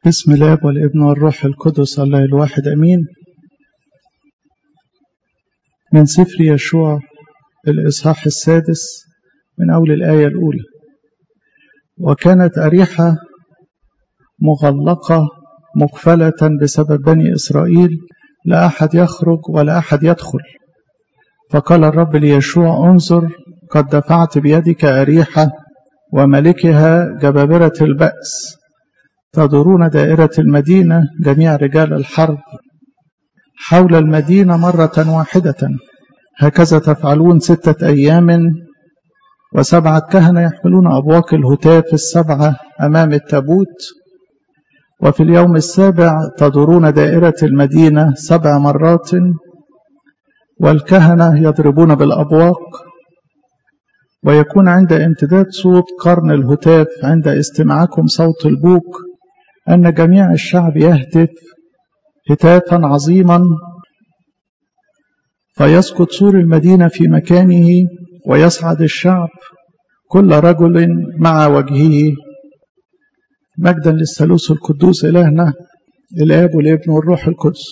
بسم الله والابن والروح القدس الله الواحد أمين. من سفر يشوع الإصحاح 6 من أول الآية الأولى. وكانت أريحة مغلقة مقفلة بسبب بني إسرائيل، لا أحد يخرج ولا أحد يدخل. فقال الرب ليشوع: انظر، قد دفعت بيدك أريحة وملكها جبابرة البأس، تدورون دائرة المدينة جميع رجال الحرب حول المدينة مرة واحدة. هكذا تفعلون 6 أيام، و7 كهنة يحملون أبواق الهتاف 7 أمام التابوت. وفي اليوم 7 تدورون دائرة المدينة 7 مرات، والكهنة يضربون بالأبواق. ويكون عند امتداد صوت قرن الهتاف عند استماعكم صوت البوق أن جميع الشعب يهتف هتافا عظيما، فيسقط سور المدينة في مكانه، ويصعد الشعب كل رجل مع وجهه. مجدا للثالوث القدوس إلهنا الآب والابن والروح القدس.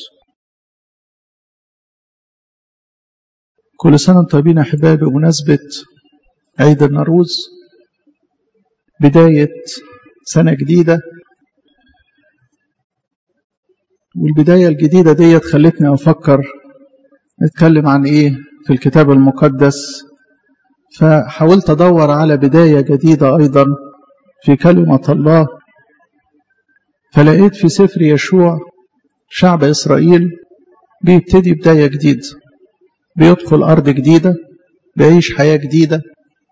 كل سنة وانتم طيبين أحبابي، بمناسبة عيد النوروز، بداية سنة جديدة. والبداية الجديدة ديت خلتني أفكر نتكلم عن إيه في الكتاب المقدس، فحاولت أدور على بداية جديدة أيضا في كلمة الله. فلقيت في سفر يشوع شعب إسرائيل بيبتدي بداية جديدة، بيدخل أرض جديدة، بيعيش حياة جديدة.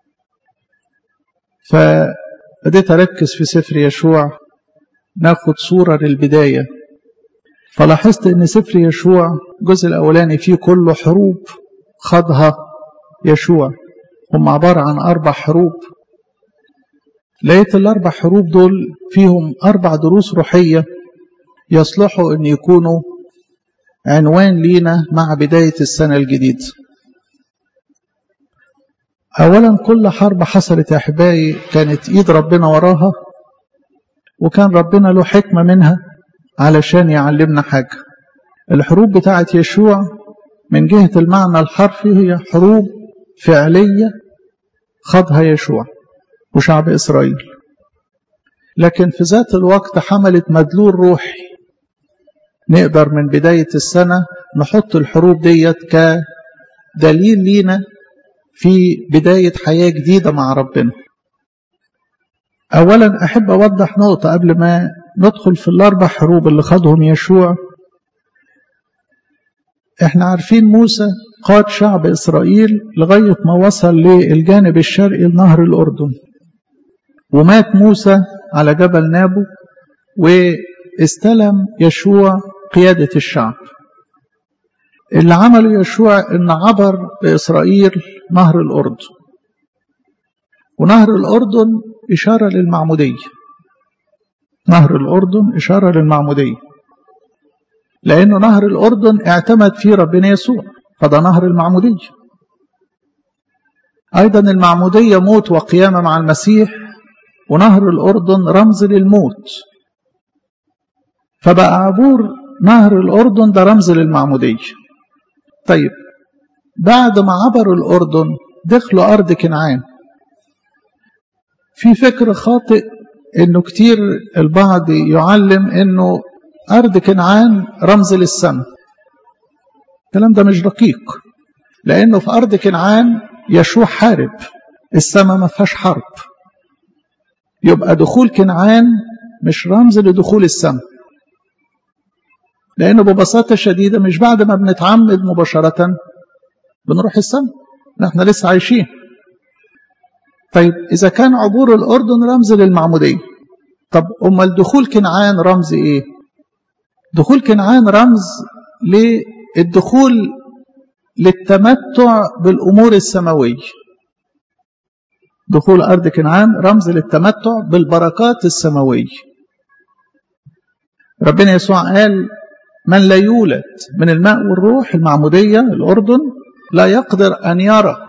فبديت أركز في سفر يشوع ناخد صورة للبداية. فلاحظت ان سفر يشوع الجزء الاولاني فيه كله حروب خاضها يشوع، هم عبارة عن 4 حروب. لقيت ال4 حروب دول فيهم 4 دروس روحية يصلحوا ان يكونوا عنوان لينا مع بداية السنة الجديدة. اولا، كل حرب حصلت يا احبائي كانت ايد ربنا وراها، وكان ربنا له حكمة منها علشان يعلمنا حاجة. الحروب بتاعة يشوع من جهة المعنى الحرفي هي حروب فعلية خاضها يشوع وشعب إسرائيل، لكن في ذات الوقت حملت مدلول روحي. نقدر من بداية السنة نحط الحروب ديت كدليل لينا في بداية حياة جديدة مع ربنا. أولا أحب أوضح نقطة قبل ما ندخل في ال4 حروب اللي خاضهم يشوع. احنا عارفين موسى قاد شعب إسرائيل لغاية ما وصل للجانب الشرقي لنهر الأردن، ومات موسى على جبل نابو، واستلم يشوع قيادة الشعب. اللي عمله يشوع ان عبر بإسرائيل نهر الأردن، ونهر الأردن إشارة للمعمودية. نهر الأردن إشارة للمعمودية، لأنه نهر الأردن اعتمد فيه ربنا يسوع، فده نهر المعمودية. أيضا المعمودية موت وقيامة مع المسيح، ونهر الأردن رمز للموت، فبقى عبور نهر الأردن ده رمز للمعمودية. طيب، بعد ما عبروا الأردن دخلوا أرض كنعان. في فكر خاطئ انه كتير البعض يعلم انه ارض كنعان رمز للسماء. الكلام ده مش دقيق، لانه في ارض كنعان يشوع حارب، السماء ما فيهاش حرب. يبقى دخول كنعان مش رمز لدخول السماء، لانه ببساطة شديدة مش بعد ما بنتعمد مباشرة بنروح السماء، نحن لسه عايشين. طيب، إذا كان عبور الأردن رمز للمعمودية، طب أمال دخول كنعان رمز إيه؟ دخول كنعان رمز للدخول للتمتع بالأمور السماوية. دخول أرض كنعان رمز للتمتع بالبركات السماوية. ربنا يسوع قال: من لا يولد من الماء والروح، المعمودية الأردن، لا يقدر أن يرى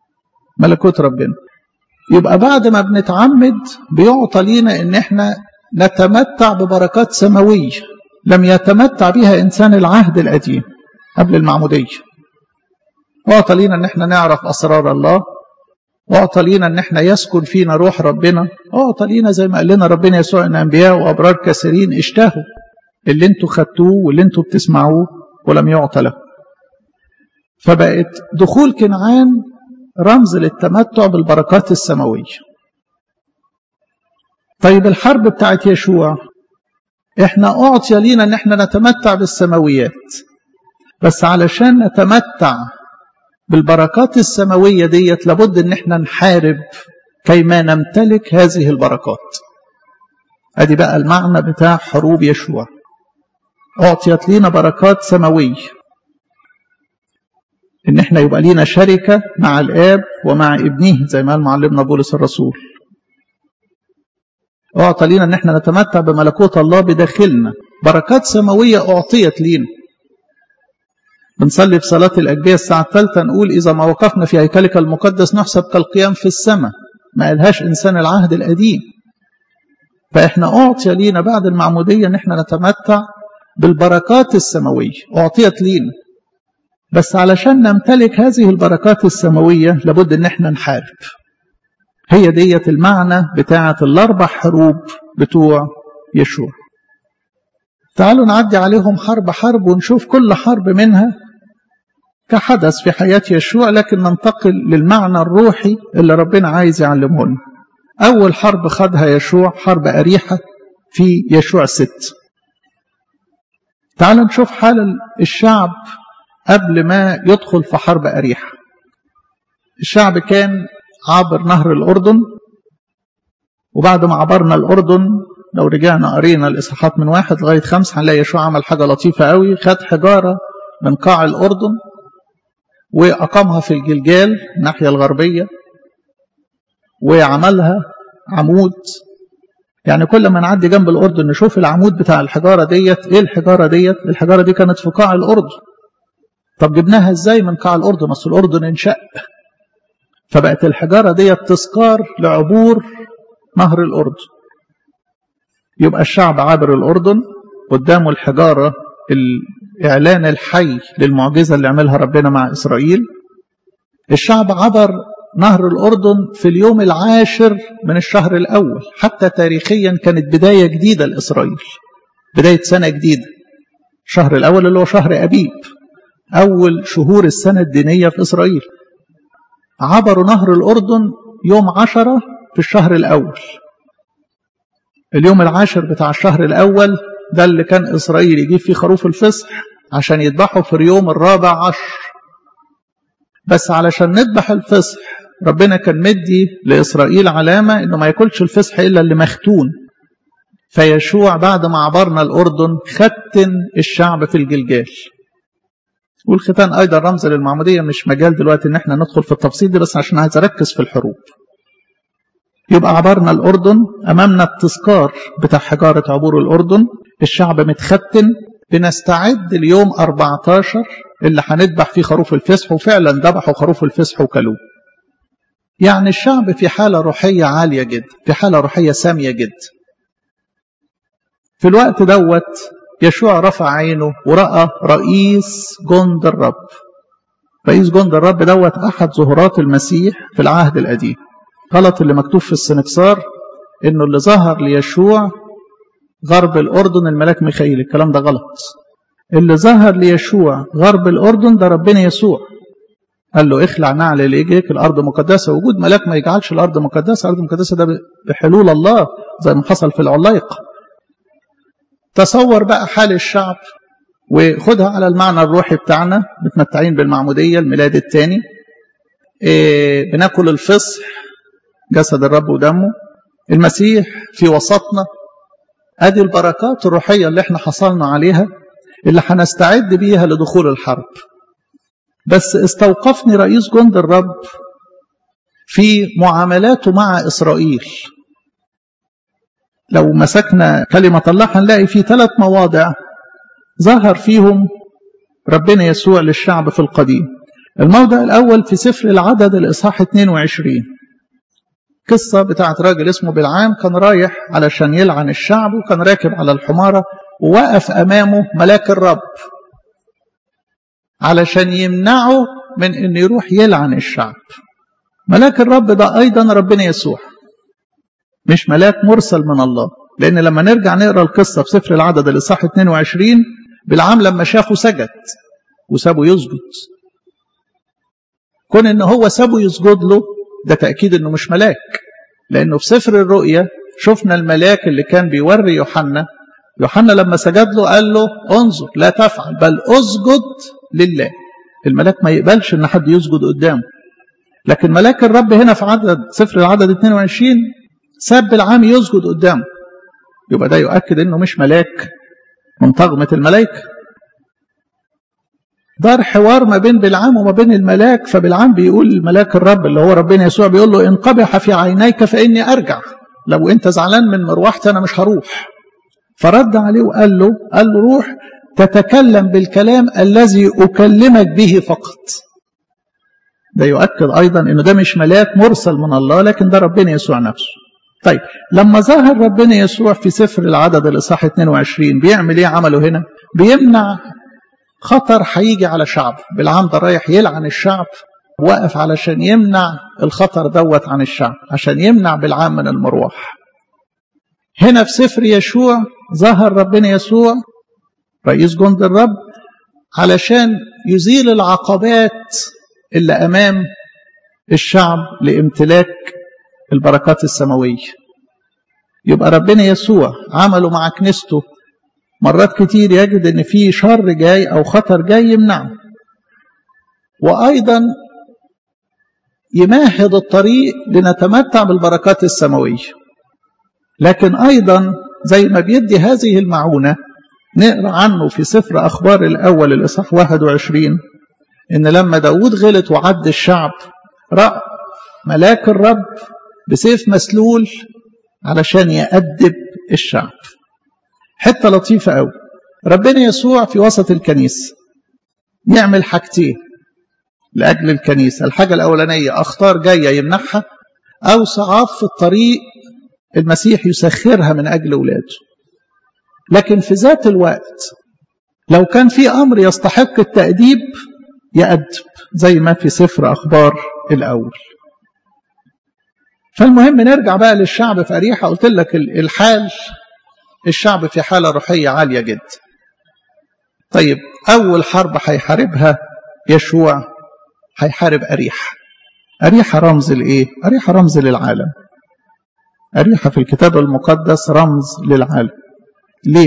ملكوت ربنا. يبقى بعد ما بنتعمد بيعطى لينا ان احنا نتمتع ببركات سماوية لم يتمتع بها إنسان العهد القديم قبل المعمودية. وأعطى لينا أن احنا نعرف أسرار الله، وأعطى لينا أن احنا يسكن فينا روح ربنا، وأعطى لينا زي ما قال لنا ربنا يسوع أن أنبياء وأبرار كثيرين اشتهوا اللي انتوا خدتوه واللي انتوا بتسمعوه ولم يعطى له. فبقت دخول كنعان رمز للتمتع بالبركات السماوية. طيب الحرب بتاعت يشوع، احنا أعطي لينا ان احنا نتمتع بالسماويات، بس علشان نتمتع بالبركات السماوية ديت لابد ان احنا نحارب كيما نمتلك هذه البركات. ادي بقى المعنى بتاع حروب يشوع. أعطيت لينا بركات سماوية ان احنا يبقى لينا شركة مع الآب ومع ابنه زي ما قال معلمنا بولس الرسول. أعطى لينا ان احنا نتمتع بملكوت الله بداخلنا، بركات سماوية أعطيت لينا. بنصلي في صلاة الأجبية الساعة 3 نقول إذا ما وقفنا في هيكلك المقدس نحسب كالقيام في السماء. ما قالهاش إنسان العهد القديم. فإحنا أعطي لينا بعد المعمودية ان احنا نتمتع بالبركات السماوية، أعطيت لينا. بس علشان نمتلك هذه البركات السماوية لابد ان احنا نحارب. هي ديت المعنى بتاعة الأربع حروب بتوع يشوع. تعالوا نعدي عليهم حرب حرب ونشوف كل حرب منها كحدث في حياة يشوع، لكن ننتقل للمعنى الروحي اللي ربنا عايز يعلمه لنا. أول حرب خدها يشوع حرب أريحة في يشوع 6. تعالوا نشوف حال الشعب قبل ما يدخل في حرب أريحة. الشعب كان عابر نهر الأردن، وبعد ما عبرنا الأردن لو رجعنا قرينا الإصحاحات من 1 لغاية 5 هنلاقي يشوع عمل حاجة لطيفة قوي. خد حجارة من قاع الأردن وأقامها في الجلجال الناحية الغربية، وعملها عمود. يعني كل ما نعدي جنب الأردن نشوف العمود بتاع الحجارة ديت. إيه الحجارة ديت؟ الحجارة دي كانت في قاع الأردن. طب جبناها إزاي من قاع الأردن؟ أصل الأردن انشق، فبقت الحجارة ديت تذكار لعبور نهر الأردن. يبقى الشعب عابر الأردن، قدامه الحجارة الإعلان الحي للمعجزة اللي عملها ربنا مع إسرائيل. الشعب عبر نهر الأردن في اليوم 10 من الشهر الأول. حتى تاريخيا كانت بداية جديدة لإسرائيل، بداية سنة جديدة. الشهر الأول اللي هو شهر أبيب، أول شهور السنة الدينية في إسرائيل. عبروا نهر الأردن يوم 10 في الشهر الأول. اليوم 10 بتاع الشهر الأول ده اللي كان إسرائيل يجيب فيه خروف الفصح عشان يذبحوا في اليوم 14. بس علشان نذبح الفصح ربنا كان مدي لإسرائيل علامة إنه ما ياكلش الفصح إلا اللي مختون. فيشوع بعد ما عبرنا الأردن ختن الشعب في الجلجال. والختان أيضا رمز للمعمودية. مش مجال دلوقتي إن احنا ندخل في التفصيل دي، بس عشان عايز أركز في الحروب. يبقى عبرنا الأردن، أمامنا التذكار بتاع حجارة عبور الأردن. الشعب متختن، بنستعد اليوم 14 اللي هنذبح فيه خروف الفصح. وفعلا ذبحوا خروف الفصح وكلوه. يعني الشعب في حالة روحية عالية جدا، في حالة روحية سامية جدا. في الوقت دوت يشوع رفع عينه ورأى رئيس جند الرب. رئيس جند الرب دوت أحد ظهورات المسيح في العهد القديم. غلط اللي مكتوب في السنكسار إنه اللي ظهر ليشوع غرب الأردن الملاك ميخائيل. الكلام ده غلط. اللي ظهر ليشوع غرب الأردن ده ربنا يسوع. قال له اخلع نعل لإجيك، الأرض مقدسة. وجود ملاك ما يجعلش الأرض مقدسة. الأرض مقدسة ده بحلول الله زي ما حصل في العلايقة. تصور بقى حال الشعب وخدها على المعنى الروحي بتاعنا. متمتعين بالمعمودية، الميلاد الثاني، بناكل الفصح جسد الرب ودمه، المسيح في وسطنا. ادي البركات الروحية اللي احنا حصلنا عليها، اللي هنستعد بيها لدخول الحرب. بس استوقفني رئيس جند الرب في معاملاته مع إسرائيل. لو مسكنا كلمة الله هنلاقي في 3 مواضع ظهر فيهم ربنا يسوع للشعب في القديم. الموضع الأول في سفر العدد الإصحاح 22. قصة بتاعت راجل اسمه بلعام كان رايح علشان يلعن الشعب، وكان راكب على الحمارة، ووقف أمامه ملاك الرب علشان يمنعه من أن يروح يلعن الشعب. ملاك الرب ده أيضا ربنا يسوع، مش ملاك مرسل من الله. لأن لما نرجع نقرأ القصة في سفر العدد الإصحاح 22، بلعام لما شافه سجد وسابه يسجد. كون ان هو سابه يسجد له ده تأكيد انه مش ملاك، لانه في سفر الرؤيا شفنا الملاك اللي كان بيوري يوحنا لما سجد له قال له انظر لا تفعل بل اسجد لله. الملاك ما يقبلش ان حد يسجد قدامه، لكن ملاك الرب هنا في سفر العدد 22 ساب بلعام يسجد قدامه. يبقى ده يؤكد انه مش ملاك من طغمة الملائكة. دار حوار ما بين بلعام وما بين الملاك، فبلعام بيقول الملاك الرب اللي هو ربنا يسوع بيقول له إن قبح في عينيك فإني أرجع، لو أنت زعلان من مروحتي أنا مش هروح. فرد عليه وقال له روح تتكلم بالكلام الذي أكلمك به فقط. ده يؤكد أيضا أنه ده مش ملاك مرسل من الله، لكن ده ربنا يسوع نفسه. طيب لما ظهر ربنا يسوع في سفر العدد الإصحاح 22 بيعمل إيه عمله هنا؟ بيمنع خطر هيجي على شعب. بلعام ده رايح يلعن الشعب، وقف علشان يمنع الخطر دوت عن الشعب، عشان يمنع بلعام من المروح. هنا في سفر يشوع ظهر ربنا يسوع رئيس جند الرب علشان يزيل العقبات اللي أمام الشعب لامتلاك البركات السماوية. يبقى ربنا يسوع عمله مع كنيسته مرات كتير يجد ان في شر جاي او خطر جاي يمنعه، وايضا يمهد الطريق لنتمتع بالبركات السماوية. لكن ايضا زي ما بيدي هذه المعونة نقرأ عنه في سفر اخبار الاول الاصحاح 21 ان لما داود غلط وعد الشعب رأى ملاك الرب بسيف مسلول علشان يأدب الشعب. حتة لطيفة قوي، ربنا يسوع في وسط الكنيسة يعمل حاجتين لأجل الكنيسة. الحاجة الأولانية أخطار جاية يمنعها، أو صعاب في الطريق المسيح يسخرها من أجل أولاده. لكن في ذات الوقت لو كان في أمر يستحق التأديب يأدب، زي ما في سفر أخبار الأول. فالمهم نرجع بقى للشعب في أريحة. قلت لك الحال، الشعب في حالة روحية عالية جدا. طيب أول حرب هيحاربها يشوع هيحارب أريحة. أريحة رمز لإيه؟ أريحة رمز للعالم. أريحة في الكتاب المقدس رمز للعالم. ليه؟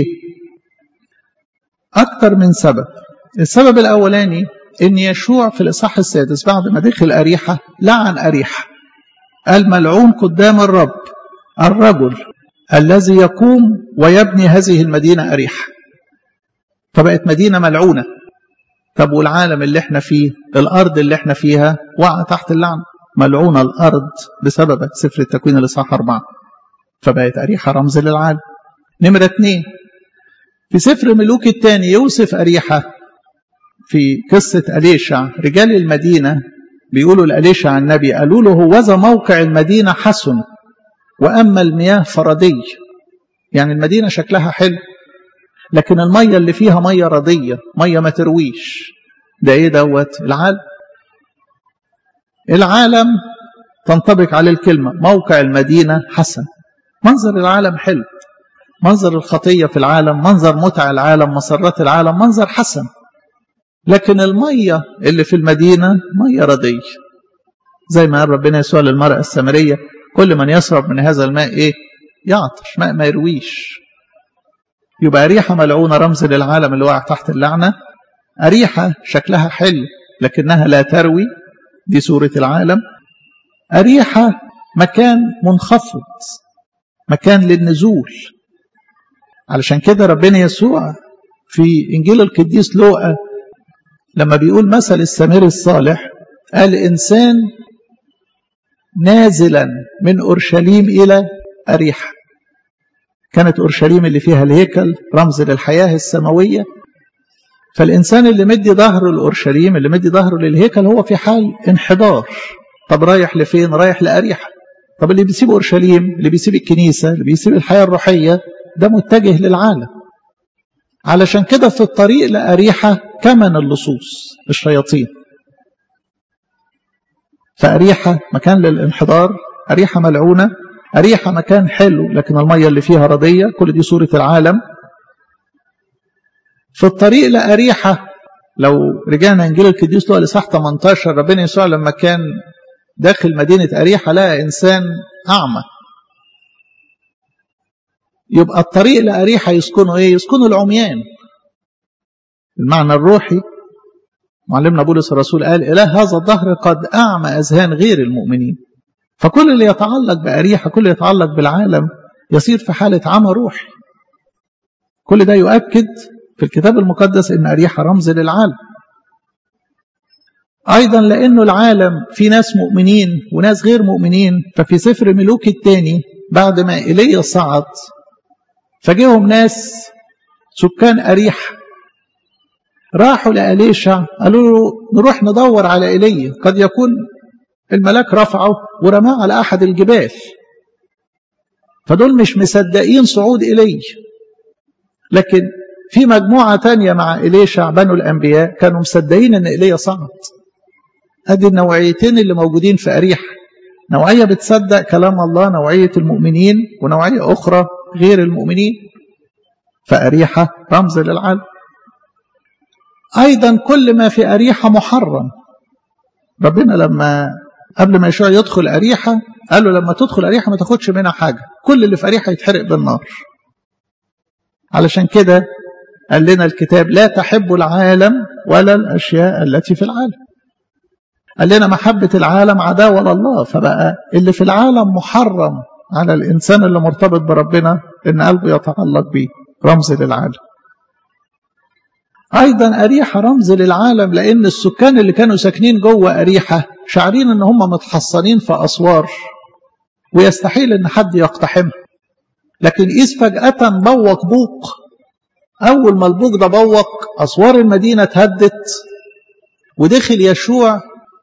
أكثر من سبب. السبب الأولاني إن يشوع في الإصحاح 6 بعد ما دخل أريحة لعن أريحة، قال ملعون قدام الرب الرجل الذي يقوم ويبني هذه المدينة أريحة. فبقت مدينة ملعونة. طب والعالم اللي احنا فيه، الأرض اللي احنا فيها وقع تحت اللعن، ملعونة الأرض بسبب سفر التكوين الإصحاح 4. فبقت أريحة رمز للعالم. نمرة 2 في سفر ملوك الثاني يوصف أريحة في قصة أليشع. رجال المدينة بيقولوا لأليشع النبي، قالوا له هوذا موقع المدينة حسن وأما المياه فردي. يعني المدينة شكلها حلو، لكن المية اللي فيها مية ردية، مية ما ترويش. ده ايه دوت؟ العالم. العالم تنطبق عليه الكلمة موقع المدينة حسن. منظر العالم حلو، منظر الخطية في العالم، منظر متع العالم، مسرات العالم، منظر حسن. لكن المية اللي في المدينة مية ردية، زي ما قال ربنا يسوع للمرأة السامرية كل من يشرب من هذا الماء ايه؟ يعطش، ماء ما يرويش. يبقى أريحة ملعونة رمز للعالم اللي وقع تحت اللعنة. أريحة شكلها حلو لكنها لا تروي، دي صورة العالم. أريحة مكان منخفض، مكان للنزول. علشان كده ربنا يسوع في إنجيل القديس لوقا لما بيقول مثل السامري الصالح قال إنسان نازلا من أورشليم إلى أريحة. كانت أورشليم اللي فيها الهيكل رمز للحياة السماوية. فالإنسان اللي مدي ظهره لأورشليم، اللي مدي ظهره للهيكل، هو في حال انحدار. طب رايح لفين؟ رايح لأريحة. طب اللي بيسيب أورشليم، اللي بيسيب الكنيسة، اللي بيسيب الحياة الروحية، ده متجه للعالم. علشان كده في الطريق لأريحة كمن اللصوص الشياطين. فأريحة مكان للانحدار، أريحة ملعونة، أريحة مكان حلو لكن المية اللي فيها ردية، كل دي صورة العالم. في الطريق لأريحة لو رجعنا إنجيل القديس لوقا الإصحاح 18، ربنا يسوع لما كان داخل مدينة أريحة لقى إنسان أعمى. يبقى الطريق لأريحة يسكنوا إيه؟ يسكنوا العميان. المعنى الروحي معلمنا بولس الرسول قال إله هذا الدهر قد أعمى أذهان غير المؤمنين. فكل اللي يتعلق بأريحة، كل اللي يتعلق بالعالم يصير في حالة عمى روحي. كل ده يؤكد في الكتاب المقدس إن أريحة رمز للعالم. أيضا لأنه العالم في ناس مؤمنين وناس غير مؤمنين، ففي سفر ملوك الثاني بعد ما إيليا صعد فجيهم ناس سكان أريحة راحوا لأليشع قالوا له نروح ندور على إيليا، قد يكون الملاك رفعه ورماه على أحد الجبال. فدول مش مصدقين صعود إيليا، لكن في مجموعة تانية مع إليشع بنو الأنبياء كانوا مصدقين أن إيليا صعد. هذه النوعيتين اللي موجودين في أريحة، نوعية بتصدق كلام الله، نوعية المؤمنين، ونوعية أخرى غير المؤمنين. فأريحة رمز للعالم. أيضا كل ما في أريحة محرم. ربنا لما قبل ما يشوع يدخل أريحة قال له لما تدخل أريحة ما تاخدش منها حاجة، كل اللي في أريحة يتحرق بالنار. علشان كده قال لنا الكتاب لا تحب العالم ولا الأشياء التي في العالم. قال لنا محبة العالم عداوة لله. فبقى اللي في العالم محرم على الإنسان اللي مرتبط بربنا إن قلبه يتعلق به، رمز للعالم. أيضا أريحة رمز للعالم، لأن السكان اللي كانوا ساكنين جوه أريحة شعرين إن هم متحصنين في أسوار ويستحيل إن حد يقتحمها. لكن إذ فجأة بوق بوق، أول ما البوق ده بوق أسوار المدينة اتهدت، ودخل يشوع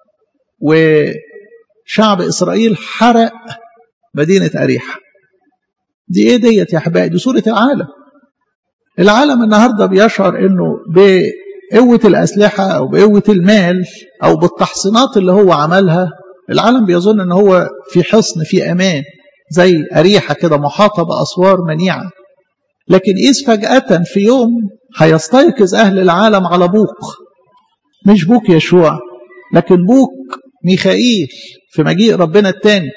وشعب إسرائيل حرق مدينة أريحة. دي إيه ديت يا أحبائي؟ دي صورة العالم. العالم النهاردة بيشعر إنه بقوة الأسلحة أو بقوة المال أو بالتحصينات اللي هو عملها، العالم بيظن إن هو في حصن في أمان زي أريحة كده محاطة بأسوار منيعة. لكن إذ فجأة في يوم هيستيقظ أهل العالم على بوق، مش بوق يشوع لكن بوق ميخائيل في مجيء ربنا الثاني.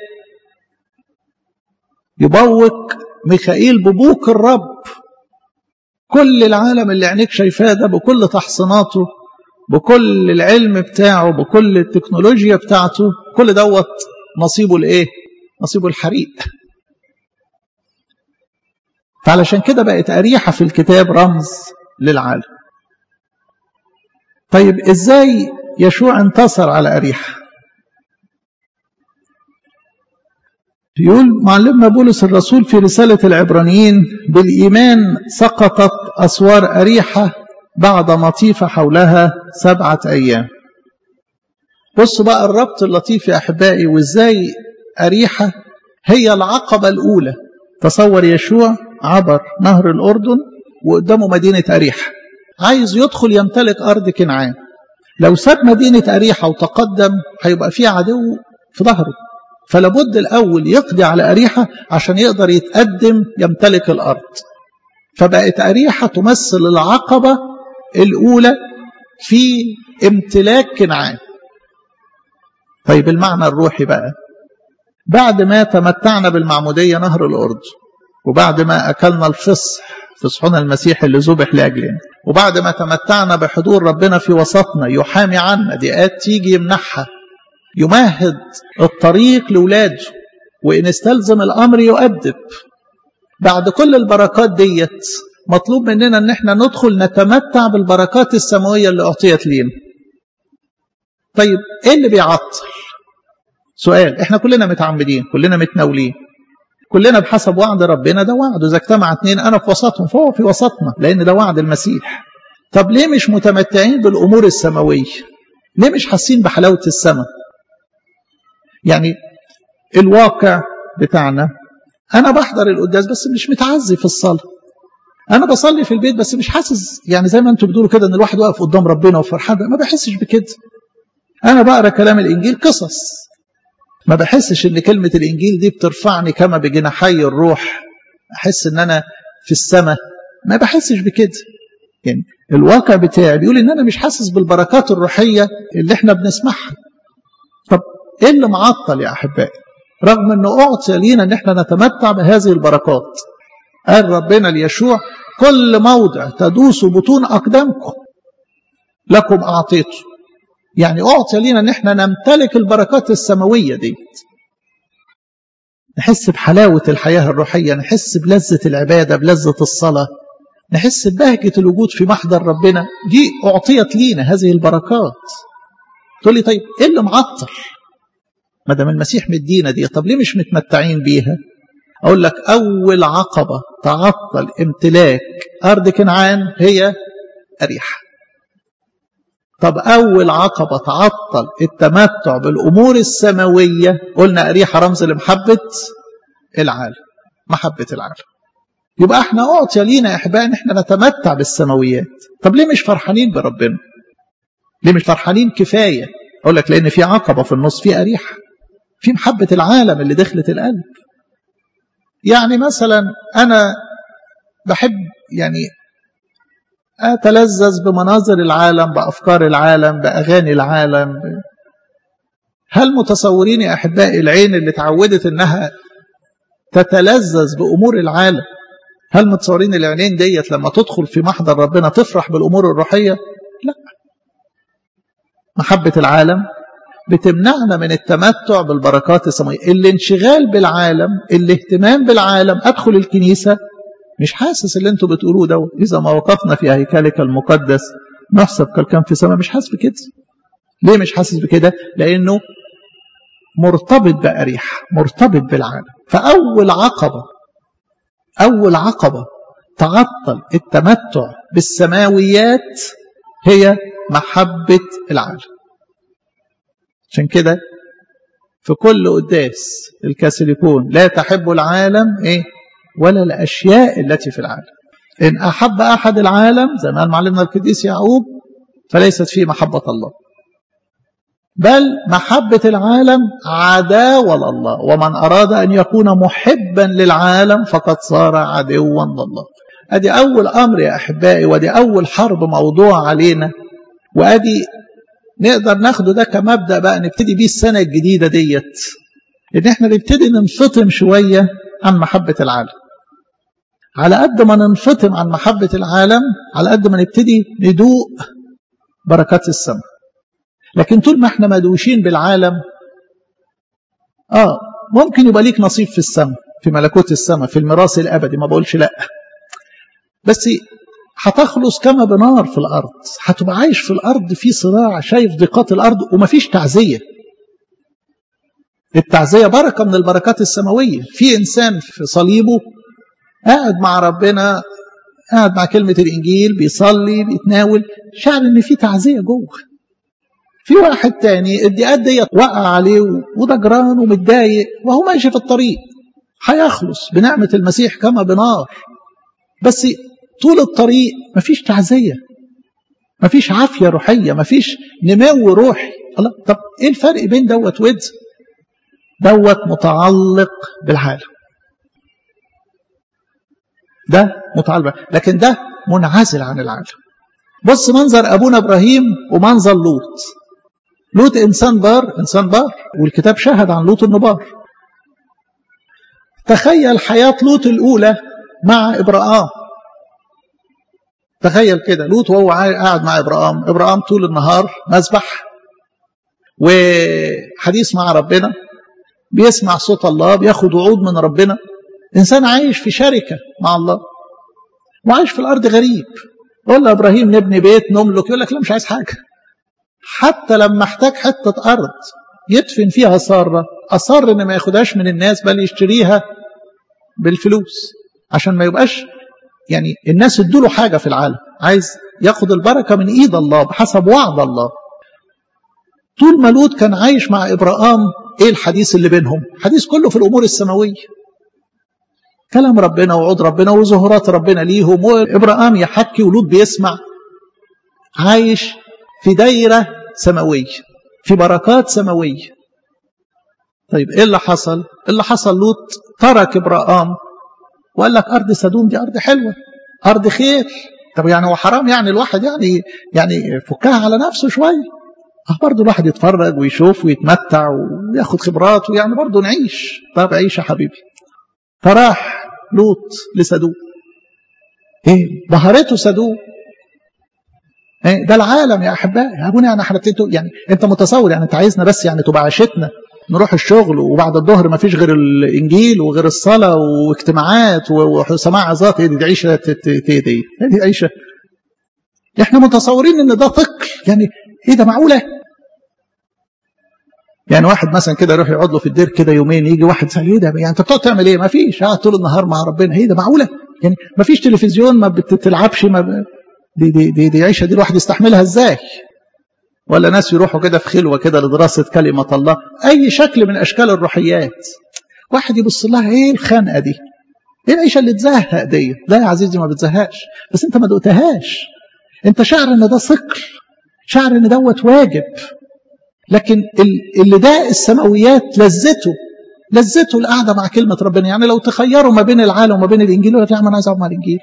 يبوق ميخائيل ببوق الرب. كل العالم اللي عينيك شايفاه ده بكل تحصيناته، بكل العلم بتاعه، بكل التكنولوجيا بتاعته، كل دوت نصيبه الايه؟ نصيبه الحريق. فعلشان كده بقت أريحة في الكتاب رمز للعالم. طيب ازاي يشوع انتصر على أريحة؟ يقول معلمنا بولس الرسول في رسالة العبرانيين بالإيمان سقطت أسوار أريحة بعد مطيف حولها 7 أيام. بصوا بقى الربط اللطيف يا أحبائي، وإزاي أريحة هي العقبة الأولى. تصور يشوع عبر نهر الأردن وقدامه مدينة أريحة، عايز يدخل يمتلك أرض كنعان. لو ساب مدينة أريحة وتقدم هيبقى فيه عدو في ظهره، فلابد الأول يقضي على أريحة عشان يقدر يتقدم يمتلك الأرض. فبقت أريحة تمثل العقبة الأولى في امتلاك كنعان. طيب المعنى الروحي بقى، بعد ما تمتعنا بالمعمودية نهر الأردن، وبعد ما أكلنا الفصح فصحنا المسيح اللي ذبح لأجلنا، وبعد ما تمتعنا بحضور ربنا في وسطنا يحامي عنا، دقات تيجي يمنحها، يمهد الطريق لولاده، وإن استلزم الأمر يؤدب. بعد كل البركات ديت مطلوب مننا ان احنا ندخل نتمتع بالبركات السماوية اللي أعطيت لينا. طيب ايه اللي بيعطل؟ سؤال. احنا كلنا متعمدين، كلنا متناولين، كلنا بحسب وعد ربنا. ده وعده إذا اجتمع 2 أنا في وسطهم فهو في وسطنا، لأن ده وعد المسيح. طب ليه مش متمتعين بالأمور السماوية؟ ليه مش حاسين بحلاوة السماء؟ يعني الواقع بتاعنا أنا بحضر القداس بس مش متعزي في الصلاة. أنا بصلي في البيت بس مش حاسس، يعني زي ما أنتم بتقولوا كده، إن الواحد واقف قدام ربنا وفرحان، ما بحسش بكده. أنا بقرأ كلام الإنجيل قصص، ما بحسش إن كلمة الإنجيل دي بترفعني كما بجناحي الروح، أحس إن أنا في السماء، ما بحسش بكده. يعني الواقع بتاعي بيقول إن أنا مش حاسس بالبركات الروحية اللي إحنا بنسمعها. طب إيه اللي معطل يا أحبائي؟ رغم أنه أعطي لينا أن إحنا نتمتع بهذه البركات. قال ربنا ليشوع: كل موضع تدوس بطون أقدامكم لكم أعطيته. يعني أعطي لينا أن إحنا نمتلك البركات السماوية دي، نحس بحلاوة الحياة الروحية، نحس بلذة العبادة، بلذة الصلاة، نحس ببهجة الوجود في محضر ربنا. دي أعطيت لينا هذه البركات. تقول لي طيب إيه اللي معطل؟ ما دام المسيح مدينا دي، طب ليه مش متمتعين بيها؟ أقول لك أول عقبة تعطل امتلاك أرض كنعان هي أريحة. طب أول عقبة تعطل التمتع بالأمور السماوية، قلنا أريحة رمز لمحبة العالم، محبة العالم. يبقى احنا أعطي لينا يا أحبائي إن احنا نتمتع بالسماويات. طب ليه مش فرحانين بربنا؟ ليه مش فرحانين كفاية؟ أقول لك لأن في عقبة في النص، في أريحة، في محبة العالم اللي دخلت القلب. يعني مثلا أنا بحب يعني أتلذذ بمناظر العالم، بأفكار العالم، بأغاني العالم. هل متصورين يا أحبائي العين اللي تعودت أنها تتلذذ بأمور العالم، هل متصورين العينين ديت لما تدخل في محضر ربنا تفرح بالأمور الروحية؟ لا. محبة العالم بتمنعنا من التمتع بالبركات السماوية. الانشغال بالعالم، الاهتمام بالعالم، أدخل الكنيسة مش حاسس اللي انتوا بتقولوه ده، إذا ما وقفنا في هيكلك المقدس نحسب كالكم في السماء. مش حاسس بكده. ليه مش حاسس بكده؟ لأنه مرتبط بأريحة، مرتبط بالعالم. فأول عقبة تعطل التمتع بالسماويات هي محبة العالم. عشان كده في كل قداس الكاثوليكون: لا تحب العالم ولا الأشياء التي في العالم. إن أحب أحد العالم، زي ما قال معلمنا القديس يعقوب، فليست فيه محبة الله. بل محبة العالم عداوة لله، ومن أراد أن يكون محبا للعالم فقد صار عدوا لله. أدي أول أمر يا أحبائي، ودي أول حرب موضوع علينا، وأدي نقدر ناخده ده كمبدأ بقى نبتدي بيه السنة الجديدة ديت، إن احنا نبتدي ننفطم شوية عن محبة العالم. على قد ما ننفطم عن محبة العالم، على قد ما نبتدي ندوق بركات السماء. لكن طول ما احنا مدوشين بالعالم، ممكن يبقى ليك نصيب في السماء، في ملكوت السماء، في الميراث الأبدي، ما بقولش لا، بس هتخلص كما بنار في الأرض. هتبقى عايش في الأرض في صراع، شايف ضيقات الأرض ومفيش تعزية. التعزية بركة من البركات السماوية. في إنسان في صليبه قاعد مع ربنا، قاعد مع كلمة الإنجيل، بيصلي، بيتناول، شعر إن في تعزية جوه. في واحد تاني الضيقات دي وقع عليه وضجران ومتضايق، وهو ماشي في الطريق هيخلص بنعمة المسيح كما بنار، بس طول الطريق مفيش تعزية، مفيش عافية روحية، مفيش نمو روحي. الله، طب ايه الفرق بين دوت ود دوت؟ متعلق بالعالم، ده متعلق، لكن ده منعزل عن العالم. بص منظر أبونا إبراهيم ومنظر لوط. لوط إنسان بار، والكتاب شهد عن لوط إنه بار. تخيل حياة لوط الأولى مع إبراهام. تخيل كده لوط وهو قاعد مع إبراهام طول النهار مذبح وحديث مع ربنا، بيسمع صوت الله، بياخد وعود من ربنا. إنسان عايش في شركة مع الله وعايش في الأرض غريب. قول له إبراهيم نبني بيت نملك، يقول لك لا مش عايز حاجة. حتى لما احتاج حتة أرض يدفن فيها سارة، أصر إن ما ياخدهاش من الناس بل يشتريها بالفلوس، عشان ما يبقاش يعني الناس ادوله حاجة في العالم، عايز ياخد البركة من إيد الله بحسب وعد الله. طول ما لوط كان عايش مع إبراهام ايه الحديث اللي بينهم؟ حديث كله في الامور السماويه، كلام ربنا وعود ربنا وظهورات ربنا ليهم، وابراهيم يحكي ولوط بيسمع، عايش في دايره سماويه، في بركات سماويه. طيب ايه اللي حصل؟ اللي حصل لوط ترك ابراهيم وقال لك ارض سدوم دي ارض حلوه، ارض خير. طب يعني هو حرام يعني الواحد يعني فكها على نفسه شويه؟ برضه الواحد يتفرج ويشوف ويتمتع وياخد خبرات، ويعني برضه نعيش. طب عيش يا حبيبي. فراح لوط لسدوم. ايه بهرته سدوم؟ ايه ده العالم يا احبائي. يا ابونا يعني احنا يعني انت متصور يعني انت عايزنا بس يعني تبقى عيشتنا نروح الشغل وبعد الظهر ما فيش غير الانجيل وغير الصلاه واجتماعات وسماع عظات؟ ايه دي عيشه؟ دي عيشه؟ احنا متصورين ان ده ثقل يعني. ايه ده معقوله؟ يعني واحد مثلا كده يروح يقعد له في الدير كده يومين، يجي واحد يسأل ايه ده يعني انت بتقعد تعمل ايه؟ ما فيش، قاعد طول النهار مع ربنا. ايه ده معقوله؟ يعني ما فيش تلفزيون، ما بتلعبش، دي عيشه دي الواحد يستحملها ازاي؟ ولا ناس يروحوا كده في خلوه كده لدراسه كلمه الله، اي شكل من اشكال الروحيات، واحد يبص لها ايه الخنقه دي؟ ايه العيشه اللي تزهق دي؟ لا يا عزيزي ما بتزهقش، بس انت ما دقتهاش. انت شعر ان ده ثقل، شعر ان دوت واجب. لكن اللي ده السماويات لذته القعده مع كلمه ربنا. يعني لو تخيروا ما بين العالم وما بين الانجيل، يقول لك يا عم انا عايز اقعد مع الانجيل،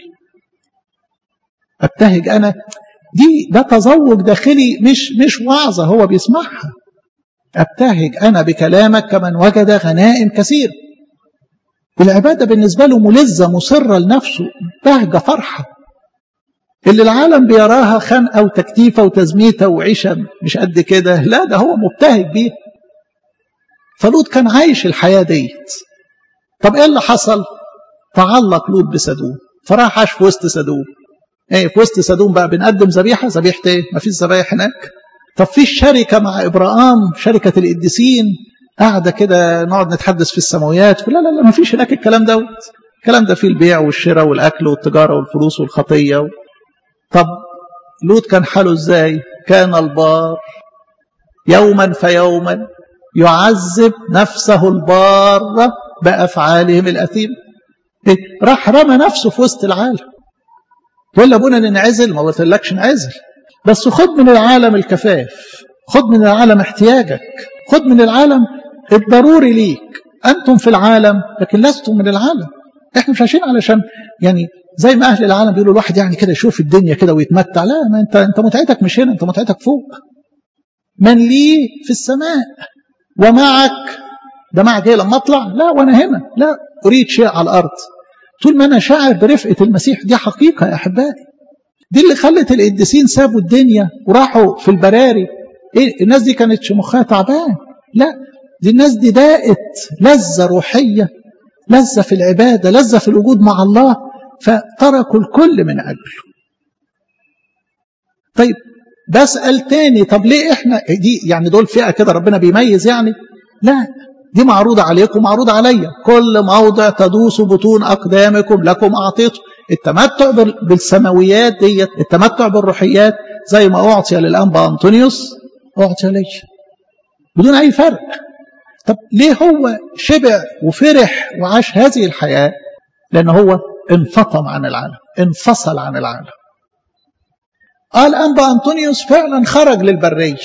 ابتهج انا. ده تذوق داخلي، مش وعظه هو بيسمعها. ابتهج انا بكلامك كمن وجد غنائم كثير. العباده بالنسبه له ملذه مسره لنفسه، بهجه فرحه. اللي العالم بيراها خنقه وتكتيفه وتزميته وعيشه مش قد كده، لا ده هو مبتهج بيه. فلوط كان عايش الحياه ديت. طب ايه اللي حصل؟ تعلق لوط بسدوم، فراح عاش في وسط سدوم. ايه في وسط سدوم بقى بنقدم ذبيحه ايه؟ ما فيش ذبايح هناك. طب في شركه مع ابراهيم، شركه القديسين، قاعده كده نقعد نتحدث في السماويات. لا لا لا، ما فيش هناك الكلام دوت. الكلام ده فيه البيع والشراء والاكل والتجاره والفلوس والخطيه. طب لوط كان حاله ازاي؟ كان البار يوما فيوما يعذب نفسه البارة بأفعالهم الأثيمة. راح رمى نفسه في وسط العالم. تقول لابونا ننعزل، ما قلتلكش نعزل، بس خد من العالم الكفاف، خد من العالم احتياجك، خد من العالم الضروري ليك. أنتم في العالم لكن لستم من العالم. احنا مش عايشين علشان يعني زي ما أهل العالم بيقولوا الواحد يعني كده يشوف الدنيا كده ويتمتع. لا، ما انت متعتك مش هنا، انت متعتك فوق. من لي في السماء ومعك. ده معك ايه لما اطلع؟ لا وانا هنا لا اريد شيء على الارض. طول ما انا شاعر برفقه المسيح، دي حقيقه يا احبائي. دي اللي خلت القديسين سابوا الدنيا وراحوا في البراري. ايه الناس دي كانت مخها تعبان؟ لا، دي الناس دي داقت لذه روحيه، لذه في العباده، لذه في الوجود مع الله، فتركوا الكل من اجله. طيب بسأل تاني، طب ليه احنا دي يعني دول فئة كده ربنا بيميز يعني؟ لا، دي معروضة عليكم معروضة عليا. كل موضع تدوسوا بطون أقدامكم لكم أعطيته. التمتع بالسماويات ديت، التمتع بالروحيات زي ما أعطي للأنبا أنطونيوس أعطي لي، بدون أي فرق. طب ليه هو شبع وفرح وعاش هذه الحياة؟ لأنه هو انفطم عن العالم، انفصل عن العالم. قال أنبا أنطونيوس فعلا خرج للبرية.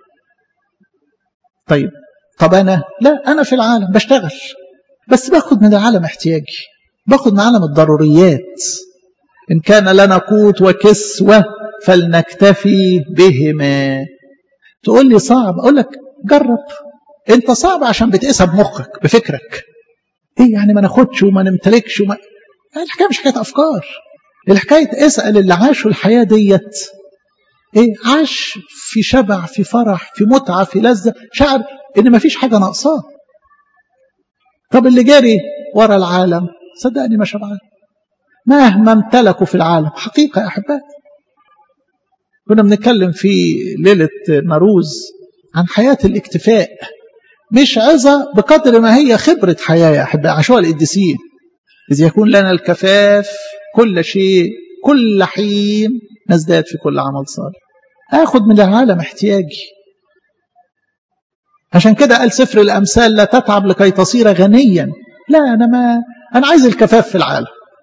طب أنا لا، أنا في العالم بشتغل، بس باخد من العالم احتياجي، باخد من العالم الضروريات. إن كان لنا قوت وكسوة فلنكتفي بهما. تقول لي صعب، أقول لك جرب. أنت صعب عشان بتقيسها بمخك بفكرك. إيه يعني ما ناخدش وما نمتلكش الحكاية مش حكاية أفكار. الحكاية اسأل اللي عاشوا الحياة ديت. ايه عاش في شبع، في فرح، في متعة، في لذة، شعر ان ما فيش حاجة ناقصاه. طب اللي جاري ورا العالم صدقني ما شبعان مهما امتلكوا في العالم. حقيقة يا أحبائي. كنا بنتكلم في ليلة ناروز عن حياة الاكتفاء، مش عظة بقدر ما هي خبرة حياة يا أحبائي. عاشوها القديسين. إذ يكون لنا الكفاف كل شيء كل حين نزداد في كل عمل صالح. آخذ من العالم احتياجي. عشان كده قال سفر الأمثال لا تتعب لكي تصير غنيا. لا أنا عايز الكفاف في العالم.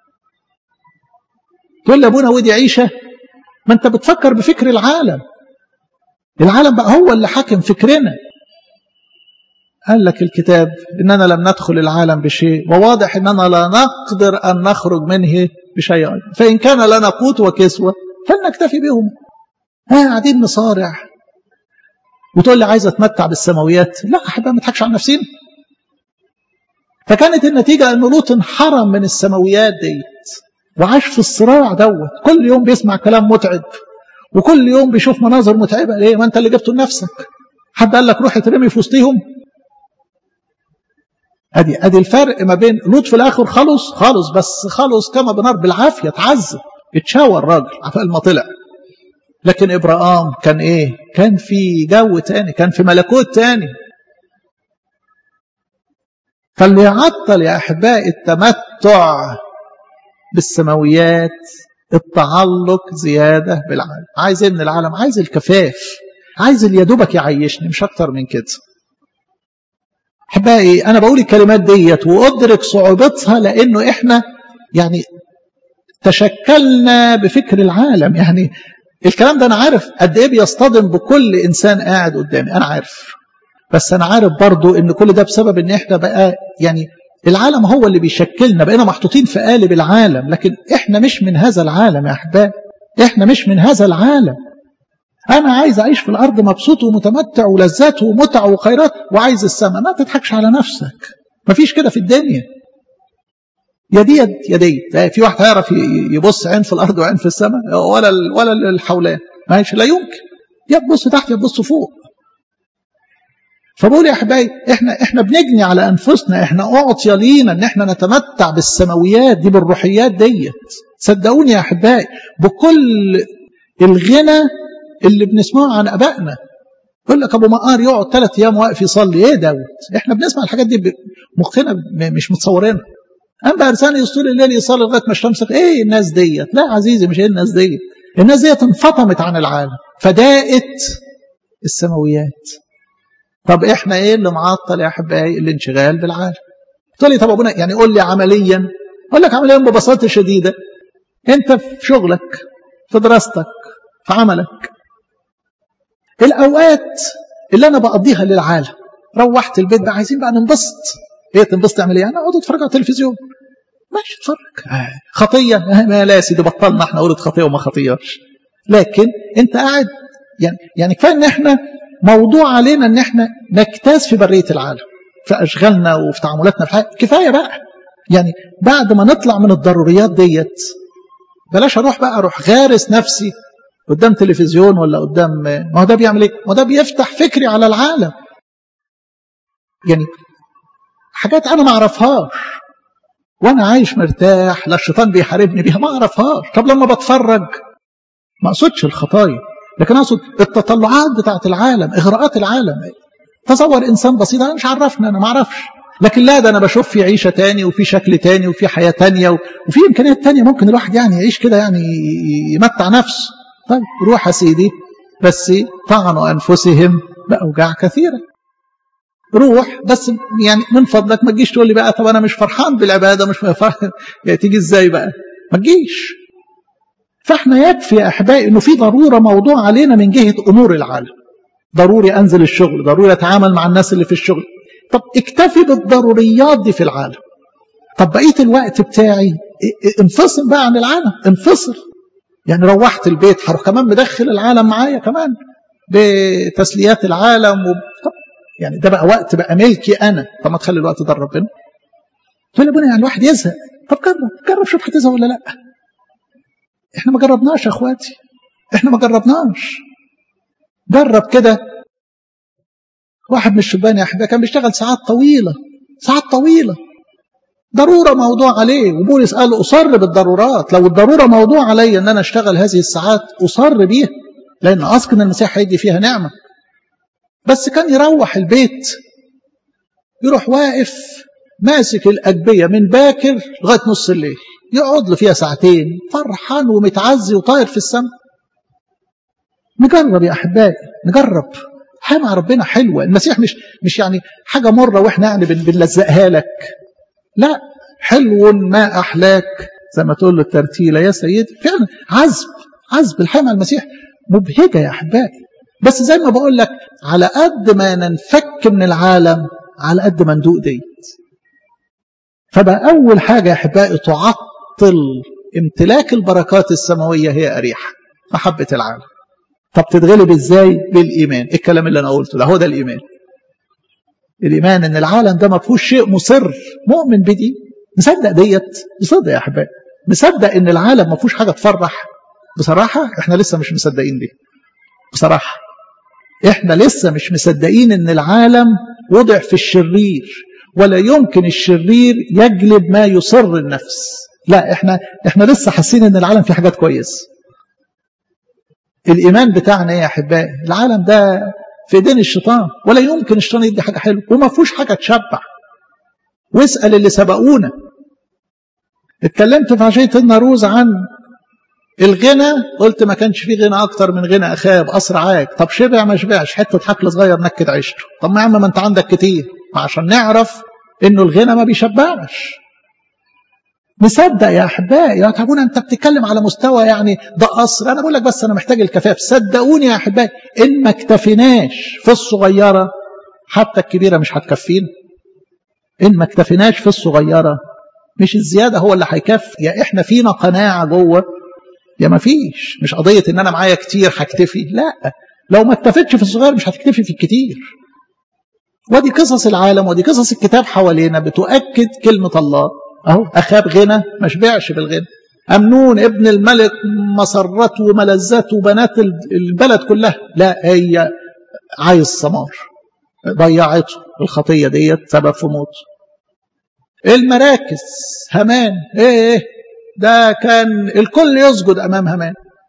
تقول لي أبونا ودي عيشة؟ ما أنت بتفكر بفكر العالم. العالم بقى هو اللي حاكم فكرنا. قال لك الكتاب إننا لم ندخل العالم بشيء، وواضح إننا لا نقدر أن نخرج منه بشيء، فإن كان لنا قوت وكسوة فلنكتفي بهم. قاعدين نصارع وتقول لي عايز أتمتع بالسماويات. لا أحبها، ما تضحكش على نفسنا. فكانت النتيجة أن لوط انحرم من السماويات ديت وعاش في الصراع دوت. كل يوم بيسمع كلام متعب وكل يوم بيشوف مناظر متعبة. ليه؟ ما أنت اللي جبته لنفسك. حد قال لك روح اترمي في وسطهم؟ ادي الفرق ما بين لوط في الاخر خلص بس خلص كما بنار بالعافيه، اتعذب اتشاور الراجل عفال ما طلع. لكن ابراهام كان ايه؟ كان في جو تاني، كان في ملكوت تاني. فاللي يعطل يا احبائي التمتع بالسماويات التعلق زياده بالعالم. عايز ايه من العالم؟ عايز الكفاف، عايز اللي يدوبك يعيشني، مش اكتر من كده. احبائي انا بقول الكلمات ديت وادرك صعوبتها، لانه احنا يعني تشكلنا بفكر العالم. يعني الكلام ده انا عارف قد ايه بيصطدم بكل انسان قاعد قدامي، انا عارف. بس انا عارف برضو ان كل ده بسبب ان احنا بقى يعني العالم هو اللي بيشكلنا، بقينا محطوطين في قالب العالم. لكن احنا مش من هذا العالم يا احبائي، احنا مش من هذا العالم. أنا عايز أعيش في الأرض مبسوط ومتمتع ولذات ومتع وخيرات وعايز السماء. ما تضحكش على نفسك، ما فيش كده في الدنيا. يا ديت في واحد هيعرف يبص عين في الأرض وعين في السماء؟ ولا الحولان، ماشي، لا يمكن. يا تبص تحت يا تبص فوق. فبقول يا أحبائي إحنا بنجني على أنفسنا. إحنا أعطي لينا إن إحنا نتمتع بالسماويات دي، بالروحيات ديت. صدقوني يا أحبائي بكل الغنى اللي بنسمعه عن أبائنا. يقول لك أبو مقار يقعد 3 أيام واقف يصلي. إيه دوت؟ إحنا بنسمع الحاجات دي مخنا مش متصورينها. أما إنسان يصلي الليل يصلي لغاية ما الشمس. إيه الناس ديت؟ لا عزيزي، مش إيه الناس ديت. الناس ديت انفطمت عن العالم فداءت السماويات. طب إحنا إيه اللي معطل يا أحبائي؟ الانشغال بالعالم. تقول لي طب أبونا يعني قول لي عمليا. أقول لك عمليا ببساطة شديدة. أنت في شغلك، في دراستك، في عملك، الأوقات اللي أنا بقضيها للعالم، روحت البيت بقى عايزين بقى ننبسط. إيه تنبسط؟ تعمل إيه؟ أنا أقعد أتفرج على التلفزيون. ماشي اتفرج. خطية؟ ما لا سيدي بطلنا احنا قولت خطية وما خطياش. لكن أنت قاعد يعني كفاية إن إحنا موضوع علينا إن إحنا نجتاز في برية العالم، في أشغالنا وفي تعاملاتنا في الحياة. كفاية بقى. يعني بعد ما نطلع من الضروريات ديت بلاش أروح غارس نفسي قدام تلفزيون ولا قدام. ما هو ده بيعمل ايه؟ ما هو ده بيفتح فكري على العالم. يعني حاجات انا ما اعرفهاش وانا عايش مرتاح، لا الشيطان بيحاربني بيها، ما اعرفهاش. طب لما بتفرج ما اقصدش الخطايا، لكن اقصد التطلعات بتاعت العالم، اغراءات العالم. تصور انسان بسيط انا مش عرفني، انا ما اعرفش. لكن لا، ده انا بشوف في عيشه تاني وفي شكل تاني وفي حياه تانيه وفي امكانيات تانيه ممكن الواحد يعني يعيش كده، يعني يمتع نفسه. طيب روح يا سيدي، بس طعنوا أنفسهم بأوجاع كثيرة. روح بس يعني من فضلك ما تجيش تقول لي بقى طب أنا مش فرحان بالعبادة، مش فرحان. يعني تيجي إزاي بقى؟ ما تجيش. فإحنا يكفي يا أحبائي إنه في ضرورة موضوع علينا من جهة أمور العالم. ضروري أنزل الشغل، ضروري أتعامل مع الناس اللي في الشغل. طب اكتفي بالضروريات دي في العالم. طب بقية الوقت بتاعي انفصل بقى عن العالم، انفصل. يعني روحت البيت هروح كمان مدخل العالم معايا كمان بتسليات العالم يعني ده بقى وقت بقى ملكي انا. طب ما تخلي الوقت ده ربنا. تقول لي ابونا يعني الواحد يزهق. طب جرب شوف هتزهق ولا لا. احنا ما جربناش يا اخواتي، احنا ما جربناش. جرب كده. واحد من الشبان يا احبابي كان بيشتغل ساعات طويله، ضرورة موضوع عليه. وبولس قال أصر بالضرورات. لو الضرورة موضوع علي أن أنا أشتغل هذه الساعات أصر بيها، لأن أثق أن المسيح هيدي فيها نعمة. بس كان يروح البيت يروح واقف ماسك الأجبية من باكر لغاية نص الليل، يقعد له فيها ساعتين فرحان ومتعزي وطاير في السماء. نجرب يا أحبائي، نجرب. الحياة مع ربنا حلوة. المسيح مش يعني حاجة مرة واحنا يعني بنلزقها لك، لا، حلو ما أحلاك زي ما تقول له الترتيلة يا سيدي. فعلا عذب الحياة مع المسيح مبهجة يا أحبائي. بس زي ما بقول لك، على قد ما ننفك من العالم على قد ما ندوق ديت. فبقى أول حاجة يا أحبائي تعطل امتلاك البركات السماوية هي أريحة، محبة العالم. طب تتغلب إزاي؟ بالإيمان. الكلام اللي أنا قلته ده هو ده الإيمان. الإيمان إن العالم ده ما فيهوش شيء مصر، مؤمن بدي، مصدق ديت، مصدق يا أحبائي، مصدق إن العالم ما فيهوش حاجة تفرح. بصراحة إحنا لسه مش مصدقين دي. بصراحة إحنا لسه مش مصدقين إن العالم وضع في الشرير، ولا يمكن الشرير يجلب ما يصر النفس. لا، إحنا لسه حاسين إن العالم فيه حاجات كويسة. الإيمان بتاعنا يا أحبائي، العالم ده في ايدين الشيطان، ولا يمكن الشيطان يدي حاجة حلوة، وما فيهوش حاجة تشبع. واسأل اللي سبقونا. اتكلمت في عشية الناروز عن الغنى، قلت ما كانش فيه غنى أكتر من غنى أخاب قصر عاج. طب شبع ما شبعش، حتة حقل صغير نكد عيشته. طب ما يا عم ما أنت عندك كتير، عشان نعرف إنه الغنى ما بيشبعش. مصدق يا أحبائي. يا تعبون أنت بتتكلم على مستوى يعني ده قصر. أنا بقول لك بس أنا محتاج الكفاف. صدقوني يا أحبائي، إن ما اكتفيناش في الصغيرة حتى الكبيرة مش هتكفينا. إن ما اكتفيناش في الصغيرة، مش الزيادة هو اللي هيكفي. يا إحنا فينا قناعة جوه يا ما فيش. مش قضية إن أنا معايا كتير هكتفي، لا، لو ما اكتفتش في الصغير مش هتكتفي في الكتير. ودي قصص العالم ودي قصص الكتاب حوالينا بتؤكد كلمة الله. أهو أخاب غنى ما شبعش بالغنى. أمنون ابن الملك مسرته وملذته وبنات البلد كلها، لا، هي عايز ثمار، ضيعته الخطية ديت سبب في موت. المراكز هامان، ده كان الكل يسجد أمام هامان،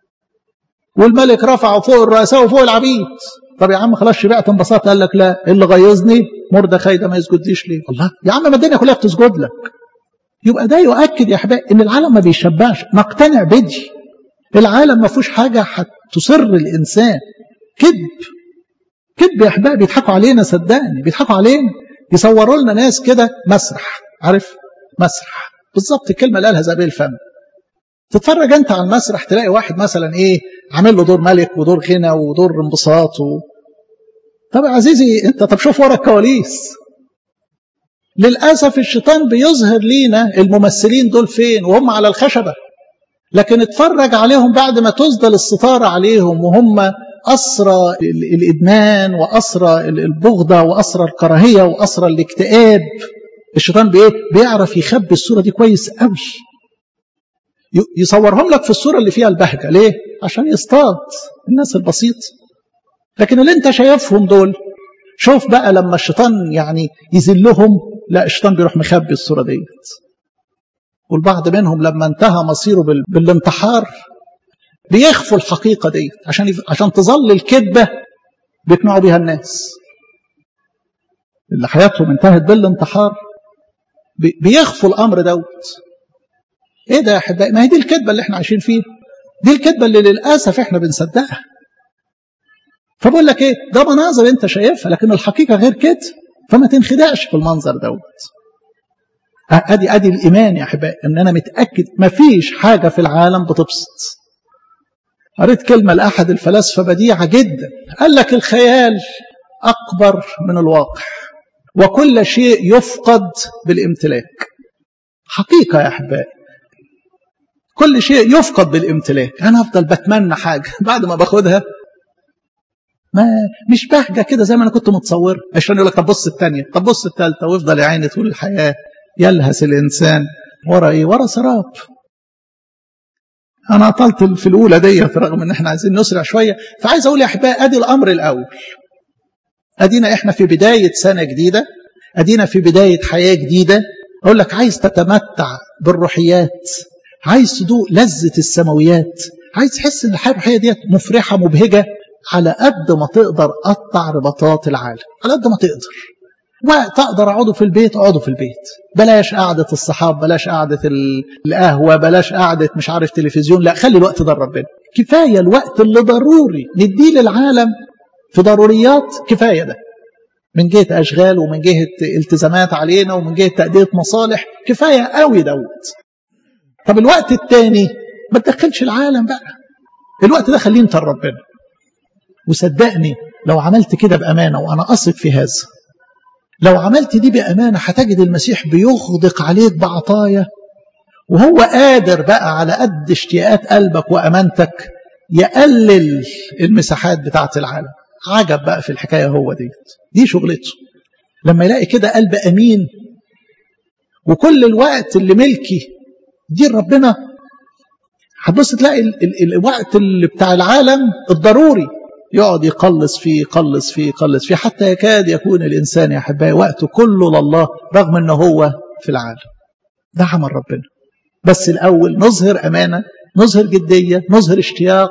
والملك رفعه فوق الرؤساء وفوق العبيد. طب يا عم خلاص شبعت انبسطت؟ قال لك لا، اللي غيظني مردخاي ده ما يسجدليش ليه؟ الله يا عم، ما الدنيا كلها بتسجد لك. يبقى ده يؤكد يا احبائي ان العالم ما بيشبعش. نقتنع بدي، العالم ما فيهوش حاجه هتصر الانسان. كذب يا احبائي، بيضحكوا علينا، صدقني بيضحكوا علينا. يصوروا لنا ناس كده مسرح، عارف مسرح بالظبط الكلمه اللي قالها زي الفم. تتفرج انت على المسرح تلاقي واحد مثلا عامل له دور ملك ودور غنى ودور انبساط طب يا عزيزي انت، طب شوف ورا الكواليس. للأسف الشيطان بيظهر لينا الممثلين دول فين وهم على الخشبة، لكن اتفرج عليهم بعد ما تسدل الستارة عليهم وهم أسرى الإدمان وأسرى البغضة وأسرى الكراهية وأسرى الاكتئاب. الشيطان بيعرف يخبي الصورة دي كويس قوي، يصورهم لك في الصورة اللي فيها البهجة. ليه؟ عشان يصطاد الناس البسيط. لكن اللي انت شايفهم دول، شوف بقى لما الشيطان يذلهم، لا، الشيطان بيروح مخبي الصورة ديت. والبعض منهم لما انتهى مصيره بالانتحار بيخفوا الحقيقة ديت عشان تظل الكذبة بيقنعوا بيها الناس. اللي حياتهم انتهت بالانتحار بيخفوا الأمر دوت. ايه ده يا احبائي؟ ما هي دي الكذبة اللي احنا عايشين فيها، دي الكذبة اللي للأسف احنا بنصدقها. فبقول لك ده مناظر انت شايفها، لكن الحقيقة غير كده، فما تنخدعش في المنظر دوت. ادي الإيمان يا احبائي، ان انا متأكد ما فيش حاجة في العالم بتبسط. قريت كلمة لأحد الفلاسفة بديعة جدا، قال لك الخيال أكبر من الواقع، وكل شيء يفقد بالامتلاك. حقيقة يا أحبائي، كل شيء يفقد بالامتلاك. أنا أفضل بتمنى حاجة بعد ما باخدها ما مش بهجة كده زي ما أنا كنت متصور، عشان يقول لك طب بص الثانية، طب بص الثالثة، ويفضل يا عيني طول الحياة يلهس الإنسان ورا ورا سراب. أنا أطلت في الأولى ديت رغم إن إحنا عايزين نسرع شوية. فعايز أقول يا أحبائي، أدي الأمر الأول. أدينا إحنا في بداية سنة جديدة، أدينا في بداية حياة جديدة. أقول لك عايز تتمتع بالروحيات، عايز تدوق لذة السماويات، عايز تحس إن الحياة الروحية ديت مفرحة مبهجة، على قد ما تقدر قطع رباطات العالم، على قد ما تقدر. وقت أقدر أقعده في البيت أقعده في البيت، بلاش قعدة الصحاب، بلاش قعدة القهوة، بلاش قعدة مش عارف تلفزيون، لا، خلي الوقت ده ربنا. كفاية الوقت اللي ضروري نديه للعالم في ضروريات كفاية ده، من جهة أشغال ومن جهة التزامات علينا ومن جهة تأدية مصالح، كفاية قوي دوت. طب الوقت التاني ما تدخلش العالم بقى، الوقت ده خليه انت ربنا. وصدقني لو عملت كده بأمانة، وأنا أثق في هذا، لو عملت دي بأمانة هتجد المسيح بيغدق عليك بعطايا، وهو قادر بقى على قد اشتياقات قلبك وأمانتك يقلل المساحات بتاعة العالم. عجب بقى في الحكاية، هو دي شغلته. لما يلاقي كده قلب أمين وكل الوقت اللي ملكي دي ربنا، هتبص تلاقي الوقت اللي بتاع العالم الضروري يقعد يقلص فيه حتى يكاد يكون الإنسان يا أحبائي وقته كله لله رغم أنه هو في العالم. ده عمل ربنا. بس الأول نظهر أمانة، نظهر جدية، نظهر اشتياق.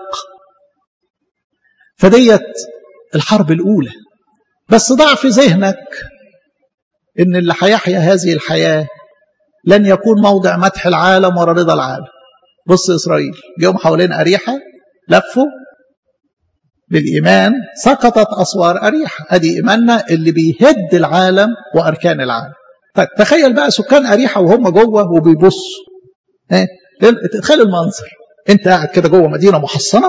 فديت الحرب الأولى. بس ضع في ذهنك إن اللي هيحيا هذه الحياة لن يكون موضع مدح العالم ولا رضا العالم. بص إسرائيل جاءوا حوالين أريحة، لفوا بالإيمان، سقطت أسوار أريحة. أدي إيماننا اللي بيهد العالم وأركان العالم. طيب تخيل بقى سكان أريحة وهم جوه وبيبصوا. تخيل المنظر، أنت قاعد كده جوه مدينة محصنة،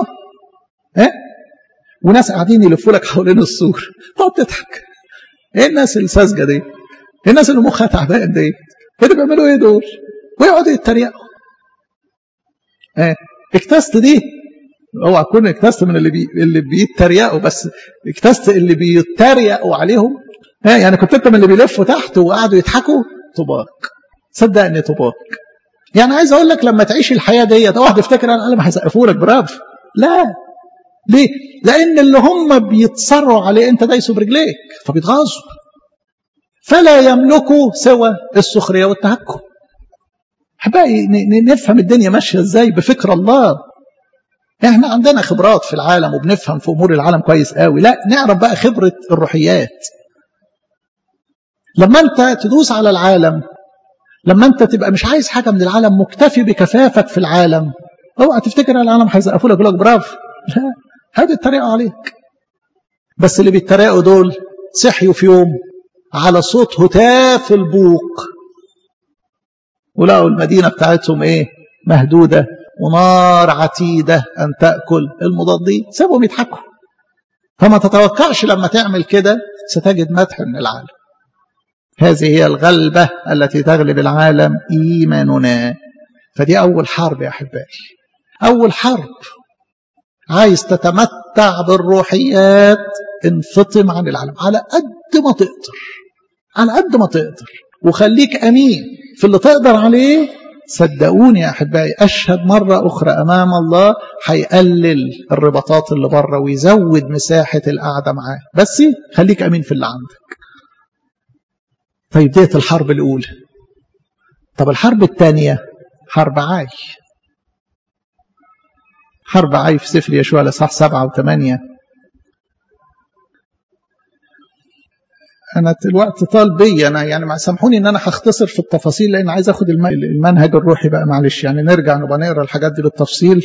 وناس قاعدين يلفوا لك حوالين السور، تقعد تضحك. ايه الناس الساذجه دي؟ ايه الناس اللي مخها تعبان دي؟ كده بيعملوا ايه دول؟ ويقعدوا يتريقوا. اكتست دي، اوعى تكون اكتست من اللي بيتريقوا، بس اكتست اللي بيتريقوا عليهم. يعني كنت انت من اللي بيلفوا تحت وقعدوا يضحكوا. طباق، صدقني طباق. يعني عايز اقول لك لما تعيش الحياه ديت واحد يفتكر انا ما هيسقفوا لك برافو. لا، ليه؟ لأن اللي هم بيتصروا عليه أنت دايسوا برجليك فبيتغاظوا، فلا يملكوا سوى السخرية والتهكم. حبايبي نفهم الدنيا ماشية ازاي بفكر الله. احنا عندنا خبرات في العالم وبنفهم في أمور العالم كويس قوي، لا نعرف بقى خبرة الروحيات. لما أنت تدوس على العالم، لما أنت تبقى مش عايز حاجة من العالم، مكتفي بكفافك في العالم، اوعى تفتكر العالم هيسقفوا لك يقول لك برافو. لا، هذا التريقوا عليك. بس اللي بيتريقوا دول صحيوا في يوم على صوت هتاف البوق، ولقوا المدينة بتاعتهم مهدودة ونار عتيدة أن تأكل المضادين. سابهم يضحكوا. فما تتوقعش لما تعمل كده ستجد مدح من العالم. هذه هي الغلبة التي تغلب العالم، إيماننا. فدي أول حرب يا أحبائي، أول حرب. عايز تتمتع بالروحيات، انفطم عن العالم على قد ما تقدر، على قد ما تقدر، وخليك أمين في اللي تقدر عليه. صدقوني يا أحبائي، أشهد مرة أخرى أمام الله هيقلل الرباطات اللي بره ويزود مساحة القعدة معاه. بس خليك أمين في اللي عندك. طيب ديت الحرب الأولى. طب الحرب الثانية حرب عاي. حرب عاي في سفر يشوع الإصحاح 7 و8. أنا الوقت طال بي، أنا يعني سامحوني إن أنا هختصر في التفاصيل لأن عايز أخد المنهج الروحي بقى. معلش يعني نرجع نبقى نقرأ الحاجات دي بالتفصيل.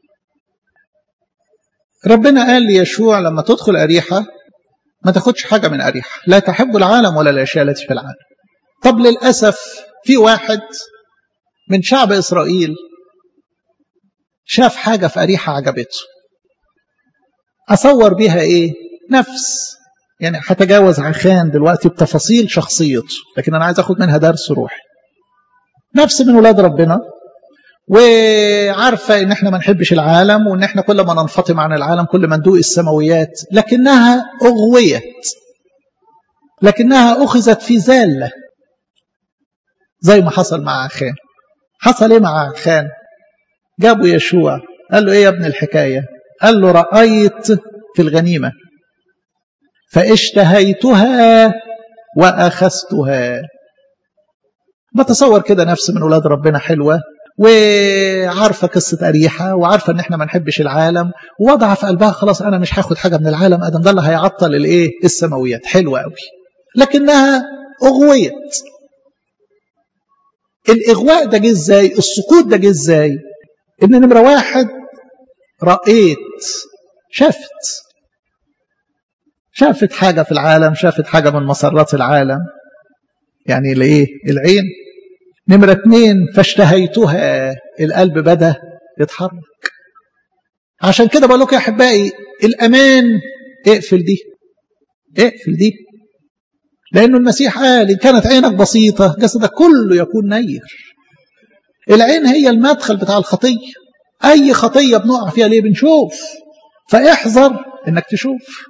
ربنا قال ليشوع لما تدخل أريحة ما تاخدش حاجة من أريحة، لا تحب العالم ولا الأشياء التي في العالم. طب للأسف في واحد من شعب إسرائيل شاف حاجة في أريحة عجبته، أصور بيها نفس، يعني هتجاوز عخان دلوقتي بتفاصيل شخصيته، لكن أنا عايز أخد منها درس روحي. نفس من ولاد ربنا وعارفة إن إحنا ما نحبش العالم، وإن إحنا كل ما ننفطم عن العالم كل ما ندوق السماويات، لكنها أغويت، لكنها أخذت في زالة زي ما حصل مع عخان. حصل مع عخان؟ جابوا يشوع قال له يا ابن الحكاية؟ قال له رأيت في الغنيمة فاشتهيتها وأخذتها. بتصور كده نفس من ولاد ربنا حلوة وعارفة قصة أريحة وعارفة ان احنا ما نحبش العالم، ووضع في قلبها خلاص انا مش هاخد حاجة من العالم ادم ده اللي هيعطل السماويات. حلوة قوي، لكنها أغويت. الإغواء ده جه ازاي؟ السقوط ده جه ازاي؟ ان نمرة واحد رأيت، شفت، شافت حاجة في العالم، شافت حاجة من مسرات العالم. يعني لإيه؟ العين. نمرة 2 فاشتهيتها، القلب بدأ يتحرك. عشان كده بقول لك يا أحبائي الأمان اقفل دي، اقفل دي، لأنه المسيح قال إن كانت عينك بسيطة جسدك كله يكون نير. العين هي المدخل بتاع الخطية، أي خطية بنقع فيها ليه؟ بنشوف. فاحذر إنك تشوف،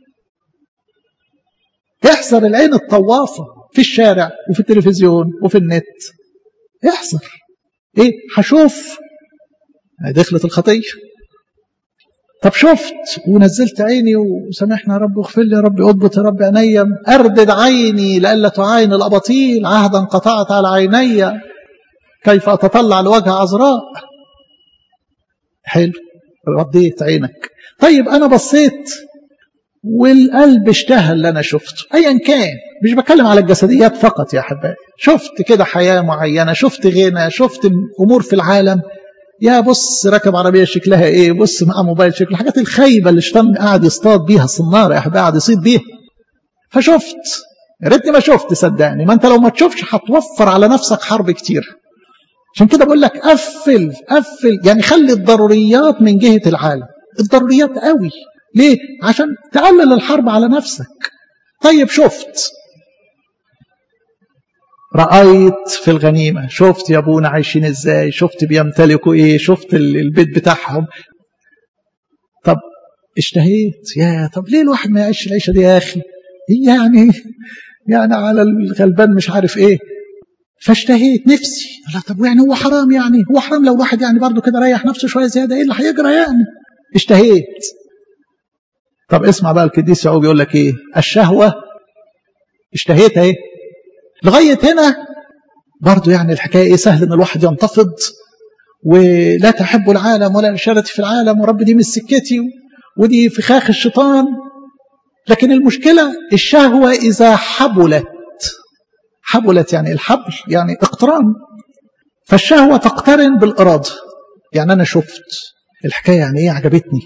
احذر العين الطوافة في الشارع وفي التلفزيون وفي النت. احذر ايه؟ هشوف دخلت الخطية. طب شفت ونزلت عيني وسامحنا يا رب، واغفر لي يا رب، اضبط يا رب عيني، اردد عيني لئلا تعاين الاباطيل، عهدا قطعت على عيني كيف اتطلع لوجه عذراء. حلو، رديت عينك. طيب انا بصيت والقلب اشتهى اللي انا شفته ايا كان، مش بتكلم على الجسديات فقط يا احبائي، شفت كده حياة معينة، شفت غنى، شفت امور في العالم، يا بص راكب عربية شكلها ايه، بص مع موبايل شكله، الحاجات الخايبة اللي الشيطان قاعد يصطاد بيها الصنارة يا احبائي، قاعد يصيد بيها. فشفت، يا ريتني ما شفت صدقني، ما انت لو ما تشوفش هتوفر على نفسك حرب كتير. عشان كده بقول لك قفل، يعني خلي الضروريات من جهة العالم، الضروريات قوي. ليه؟ عشان تقلل الحرب على نفسك. طيب شفت، رأيت في الغنيمة، شفت يا ابونا عايشين ازاي، شفت بيمتلكوا ايه، شفت البيت بتاعهم. طب اشتهيت، يا طب ليه الواحد ما يعيش العيشة دي يا اخي، يعني على الغلبان مش عارف ايه. فاشتهيت نفسي، لا طب يعني هو حرام، يعني هو حرام لو الواحد يعني برضه كده ريح نفسه شوية زيادة، ايه اللي هيجرى يعني. اشتهيت. طب اسمع بقى القديس يعقوب يقول لك ايه، الشهوة اشتهيتها ايه لغاية هنا برضو. يعني الحكاية ايه، سهل ان الواحد ينتفض ولا تحب العالم ولا إشارتي في العالم، ورب دي مش سكتي ودي فخاخ الشيطان. لكن المشكلة الشهوة إذا حبلت يعني الحبل يعني اقتران، فالشهوة تقترن بالإرادة. يعني أنا شفت الحكاية يعني ايه، عجبتني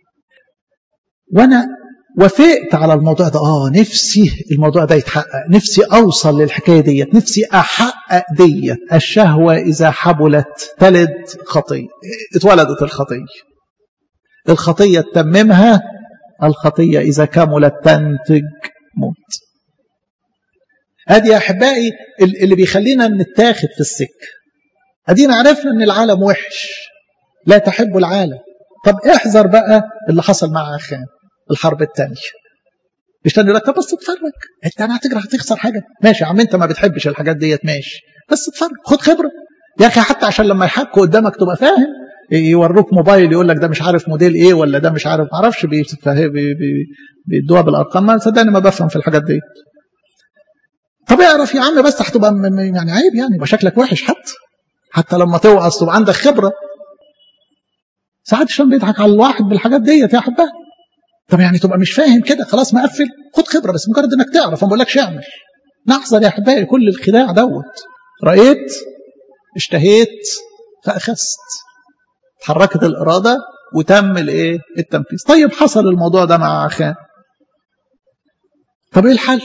وانا وافقت على الموضوع ده، نفسي الموضوع ده يتحقق، نفسي اوصل للحكايه ديت، نفسي احقق ديت. الشهوه اذا حبلت تلد خطيه، اتولدت الخطيه تتممها، الخطيه اذا كملت تنتج موت. ادي يا احبائي اللي بيخلينا نتاخد في السكه. ادينا عرفنا ان العالم وحش، لا تحب العالم. طب احذر بقى اللي حصل مع عخان الحرب الثانيه. مش تاني لك طب بس اتفرج، انت انا هتخسر حاجه؟ ماشي يا عم، انت ما بتحبش الحاجات ديت، ماشي، بس اتفرج، خد خبره يا اخي، حتى عشان لما يحكوا قدامك تبقى فاهم. يوروك موبايل يقول لك ده مش عارف موديل ايه، ولا ده مش عارف، ما اعرفش بيدوها بالارقام، ما صدقني ما بفهم في الحاجات دي. طب اعرف يا عم، بس هتبقى يعني عيب، يعني يبقى شكلك وحش، حتى لما توعظ تبقى عندك خبره. ساعات الشيطان بيضحك على الواحد بالحاجات ديت يا حباه. طب يعني تبقى مش فاهم كده، خلاص مقفل، خد خبره، بس مجرد انك تعرف، ما بقولكش اعمل. نحذر يا احبائي كل الخداع دوت. رايت، اشتهيت، فاخذت، اتحركت الاراده وتم الايه، التنفيذ. طيب حصل الموضوع ده مع عخان، طب ايه الحل؟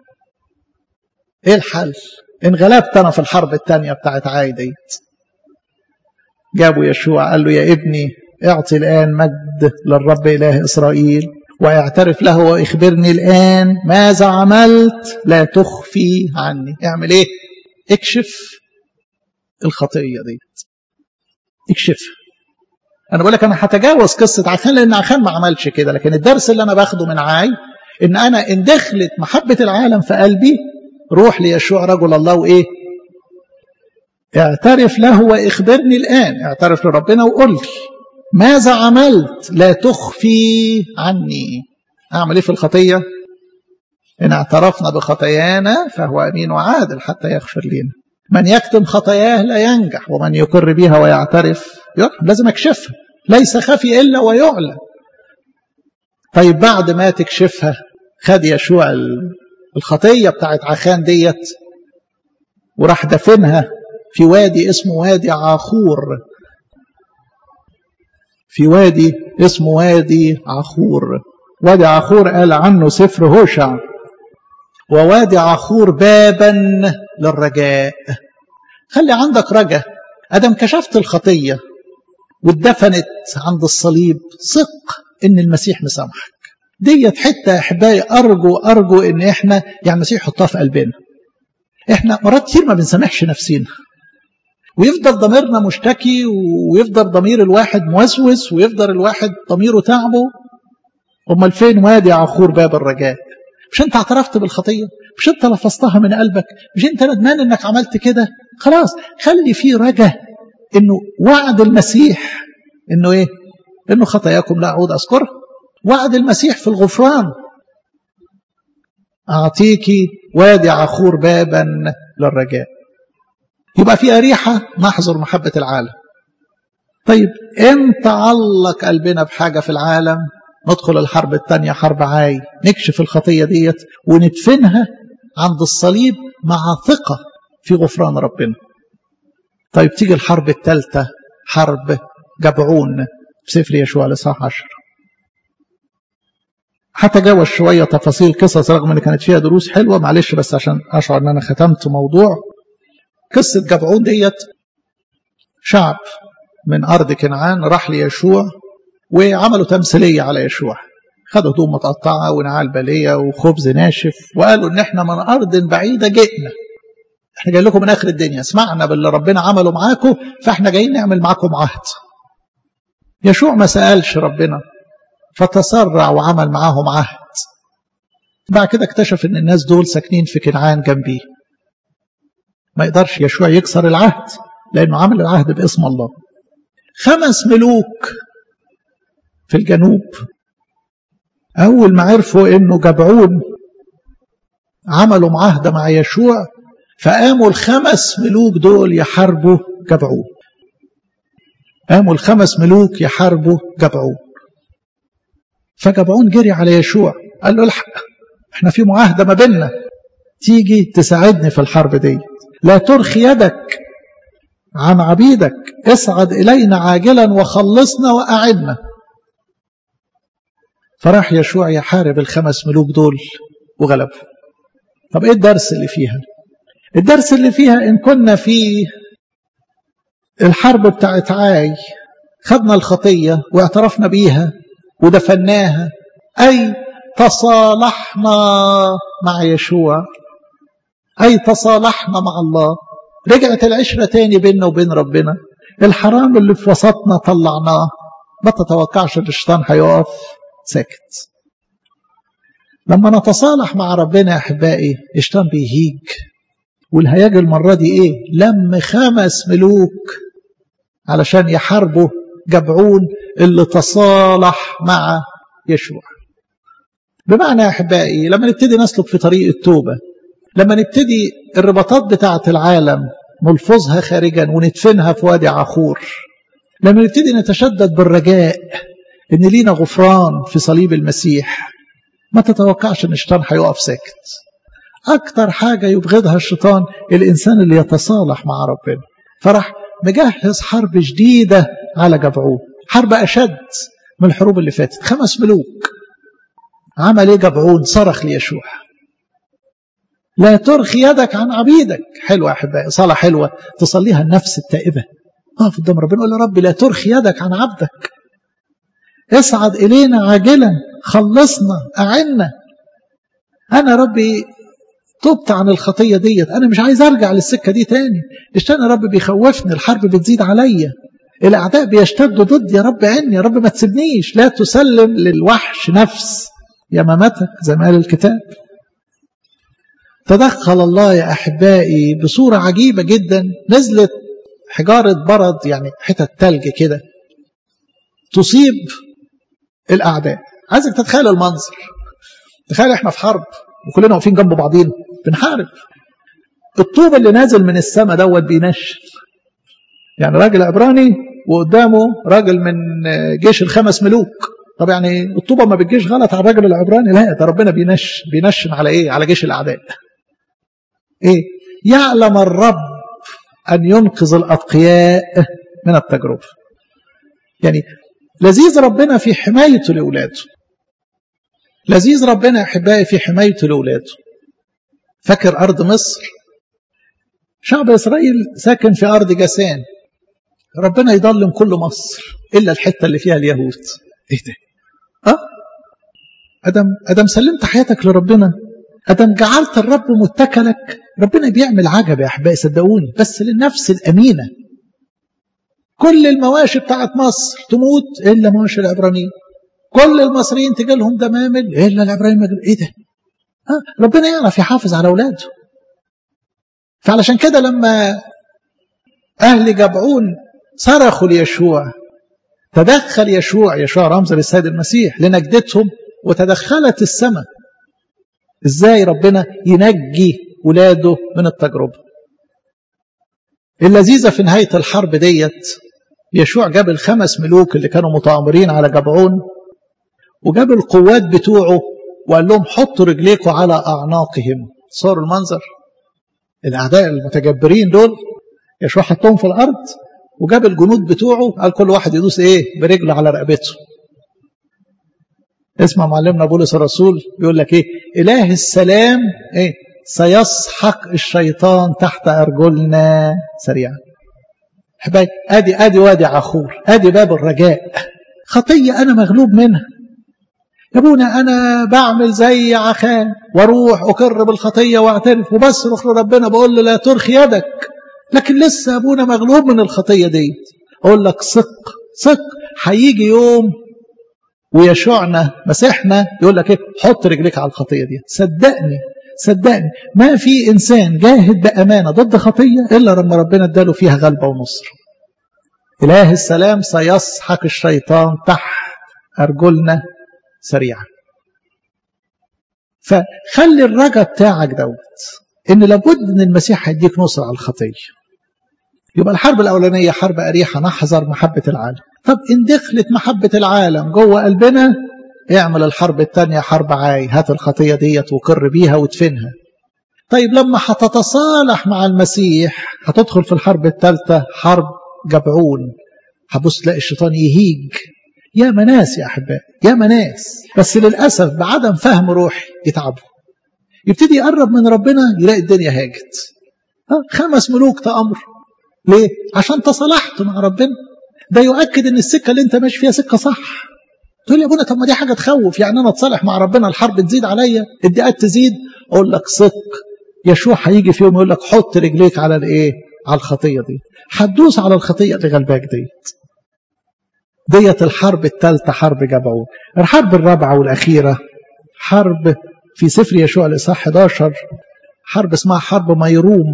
انغلبت انا في الحرب الثانيه بتاعت عاي ديت. جابوا يشوع قال له يا ابني اعطي الآن مجد للرب إله إسرائيل واعترف له واخبرني الآن ماذا عملت، لا تخفي عني. اعمل ايه؟ اكشف الخطية دي، اكشفها. انا بقول لك انا هتجاوز قصة عخان لان عخان ما عملش كده، لكن الدرس اللي انا باخده من عاي ان انا ان دخلت محبة العالم في قلبي، روح ليشوع رجل الله وايه، اعترف له واخبرني الآن، اعترف لربنا وقل لي ماذا عملت، لا تخفي عني. أعمل إيه في الخطية؟ إن اعترفنا بخطايانا فهو أمين وعادل حتى يغفر لنا. من يكتم خطاياه لا ينجح، ومن يقر بها ويعترف يرحم. لازم أكشفها، ليس خفي إلا ويعلى. طيب بعد ما تكشفها، خد يشوع الخطية بتاعت عخان ديت وراح دفنها في وادي اسمه وادي عاخور، في وادي اسمه وادي عاخور. وادي عخور قال عنه سفر هوشع: ووادي عخور بابا للرجاء. خلي عندك رجاء، ادم كشفت الخطية واتدفنت عند الصليب، ثق ان المسيح مسامحك. ديت حتة يا احبائي ارجو ان احنا يعني المسيح يحطها في قلبنا. احنا مرات كتير ما بنسامحش نفسينا، ويفضل ضميرنا مشتكي، ويفضل ضمير الواحد موسوس، ويفضل الواحد ضميره تعبه. امال فين وادي عخور باب الرجاء؟ مش انت اعترفت بالخطية؟ مش انت لفظتها من قلبك؟ مش انت ندمان انك عملت كده؟ خلاص خلي فيه رجاء انه وعد المسيح انه ايه؟ انه خطاياكم لا اعود اذكرها. وعد المسيح في الغفران: اعطيكي وادي عخور بابا للرجاء. يبقى في أريحة نحظر محبة العالم. طيب امتى علق قلبنا بحاجة في العالم؟ ندخل الحرب الثانية، حرب عاي، نكشف الخطية ديت وندفنها عند الصليب مع ثقة في غفران ربنا. طيب تيجي الحرب الثالثة، حرب جبعون، بسفر يشوع الإصحاح 10. حتى جاوز شوية تفاصيل قصص رغم ان كانت فيها دروس حلوة، معلش بس عشان أشعر ان أنا ختمت موضوع. قصة جبعون ديت شعب من أرض كنعان راح ليشوع وعملوا تمثيلية على يشوع، خدوا هدوم متقطعة ونعال بالية وخبز ناشف، وقالوا إن إحنا من أرض بعيدة جئنا، إحنا جايين لكم من آخر الدنيا، سمعنا باللي ربنا عمله معاكم فإحنا جايين نعمل معاكم عهد. يشوع ما سألش ربنا، فتسرع وعمل معاهم عهد. بعد كده اكتشف إن الناس دول ساكنين في كنعان جنبيه، ما يقدرش يشوع يكسر العهد لأنه عمل العهد باسم الله. 5 ملوك في الجنوب أول ما عرفوا إنه جبعون عملوا معاهدة مع يشوع، فقاموا ال5 ملوك دول يحاربوا جبعون. قاموا ال5 ملوك يحاربوا جبعون. فجبعون جري على يشوع قال له: الحق، احنا في معاهدة ما بيننا، تيجي تساعدني في الحرب دي، لا ترخي يدك عن عبيدك، اصعد إلينا عاجلا وخلصنا وأعدنا. فراح يشوع يحارب ال5 ملوك دول وغلبهم. طب ايه الدرس اللي فيها؟ الدرس اللي فيها إن كنا في الحرب بتاعت عاي خدنا الخطية واعترفنا بيها ودفناها، أي تصالحنا مع يشوع، أي تصالحنا مع الله، رجعت العشرة تاني بيننا وبين ربنا، الحرام اللي في وسطنا طلعناه، ما تتوقعش ان الشيطان هيقف ساكت. لما نتصالح مع ربنا يا احبائي الشيطان بيهيج، والهياج المرة دي ايه؟ لم 5 ملوك علشان يحاربوا جبعون اللي تصالح مع يشوع. بمعنى يا احبائي لما نبتدي نسلك في طريق التوبة، لما نبتدي الرباطات بتاعة العالم نلفظها خارجا وندفنها في وادي عخور، لما نبتدي نتشدد بالرجاء ان لينا غفران في صليب المسيح، ما تتوقعش ان الشيطان هيقف ساكت. اكتر حاجة يبغضها الشيطان الانسان اللي يتصالح مع ربنا. فرح مجهز حرب جديدة على جبعون، حرب اشد من الحروب اللي فاتت. 5 ملوك. عمل ايه جبعون؟ صرخ ليشوع: لا ترخي يدك عن عبيدك. حلوة يا أحبائي، صلاة حلوة تصليها النفس التائبة. اقف قدام ربنا قول: يا رب لا ترخي يدك عن عبدك، اصعد إلينا عاجلا، خلصنا، أعنا. أنا ربي تبت عن الخطية ديت، أنا مش عايز أرجع للسكة دي تاني. الشيطان يا رب بيخوفني، الحرب بتزيد عليا، الأعداء بيشتدوا ضدي، يا رب عني، يا رب ما تسيبنيش، لا تسلم للوحش نفس يمامتك زي ما قال الكتاب. تدخل الله يا أحبائي بصورة عجيبة جدا، نزلت حجارة برد، يعني حتة تلج كده تصيب الأعداء. عايزك تتخيل المنظر، تخيل احنا في حرب وكلنا واقفين جنب بعضين بنحارب، الطوب اللي نازل من السماء دوت بينشن، يعني راجل عبراني وقدامه راجل من جيش ال5 ملوك. طب يعني الطوبة ما بتجيش غلط على الراجل العبراني؟ لا، ده ربنا بينشن على ايه؟ على جيش الأعداء. ايه؟ يعلم الرب أن ينقذ الأتقياء من التجربة. يعني لذيذ ربنا في حمايته لأولاده. لذيذ ربنا يا أحبائي في حمايته لأولاده. فاكر أرض مصر؟ شعب إسرائيل ساكن في أرض جسان، ربنا يضلم كل مصر إلا الحتة اللي فيها اليهود. إيه ده؟ أدم سلمت حياتك لربنا، أدم جعلت الرب متكلك، ربنا بيعمل عجب يا أحبائي صدقوني، بس للنفس الأمينة. كل المواشي بتاعت مصر تموت إلا مواشي العبرانيين، كل المصريين تجي لهم دمامل إلا العبرانيين. إيه ده؟ ربنا يعرف يحافظ على أولاده. فعلشان كده لما أهل جبعون صرخوا ليشوع، تدخل يشوع رمز للسيد المسيح لنجدتهم، وتدخلت السماء. إزاي ربنا ينجي ولاده من التجربة. اللذيذة في نهاية الحرب ديت، يشوع جاب ال5 ملوك اللي كانوا متآمرين على جبعون، وجاب القوات بتوعه وقال لهم حطوا رجليكم على أعناقهم. صاروا المنظر، الأعداء المتجبرين دول يشوع حطهم في الأرض، وجاب الجنود بتوعه قال كل واحد يدوس برجله على رقبته. اسمع معلمنا بولس الرسول بيقول لك إله السلام سيسحق الشيطان تحت أرجلنا سريعا. حبايبي ادي وادي عخور، ادي باب الرجاء. خطية انا مغلوب منها يا ابونا، انا بعمل زي عخان واروح اقر بالخطية واعترف وبصرخ لربنا بقول له لا ترخي يدك، لكن لسه ابونا مغلوب من الخطية دي. اقول لك ثق هيجي يوم ويشوعنا مسيحنا يقول لك حط رجليك على الخطية دي. صدقني ما في إنسان جاهد بأمانة ضد خطية إلا لما ربنا اداله فيها غلبة ونصر. إله السلام سيسحق الشيطان تحت أرجلنا سريعا. فخلي الرجاء بتاعك دوت إن لابد إن المسيح هيديك نصر على الخطية. يبقى الحرب الأولانية حرب أريحة، نحذر محبة العالم. طب إن دخلت محبة العالم جوه قلبنا، اعمل الحرب الثانية حرب عاي، هات الخطية ديت وقر بيها وادفنها. طيب لما هتتصالح مع المسيح هتدخل في الحرب الثالثة حرب جبعون. هبص تلاقي الشيطان يهيج. يا مناس يا أحبائي، يا مناس، بس للأسف بعدم فهم روحي يتعبوا. يبتدي يقرب من ربنا يلاقي الدنيا هاجت. 5 ملوك تأمر. ليه؟ عشان تصالحت مع ربنا. ده يؤكد ان السكة اللي انت ماشي فيها سكة صح. تقول يا ابونا طب ما دي حاجة تخوف، يعني انا اتصالح مع ربنا الحرب تزيد عليا، الدقات تزيد. اقول لك صدق، يشوع هيجي في يوم يقول لك حط رجليك على على الخطية دي، هتدوس على الخطية اللي غلباك ديت الحرب الثالثة حرب جبعون. الحرب الرابعة والأخيرة حرب في سفر يشوع الإصحاح 11، حرب اسمها حرب ميروم.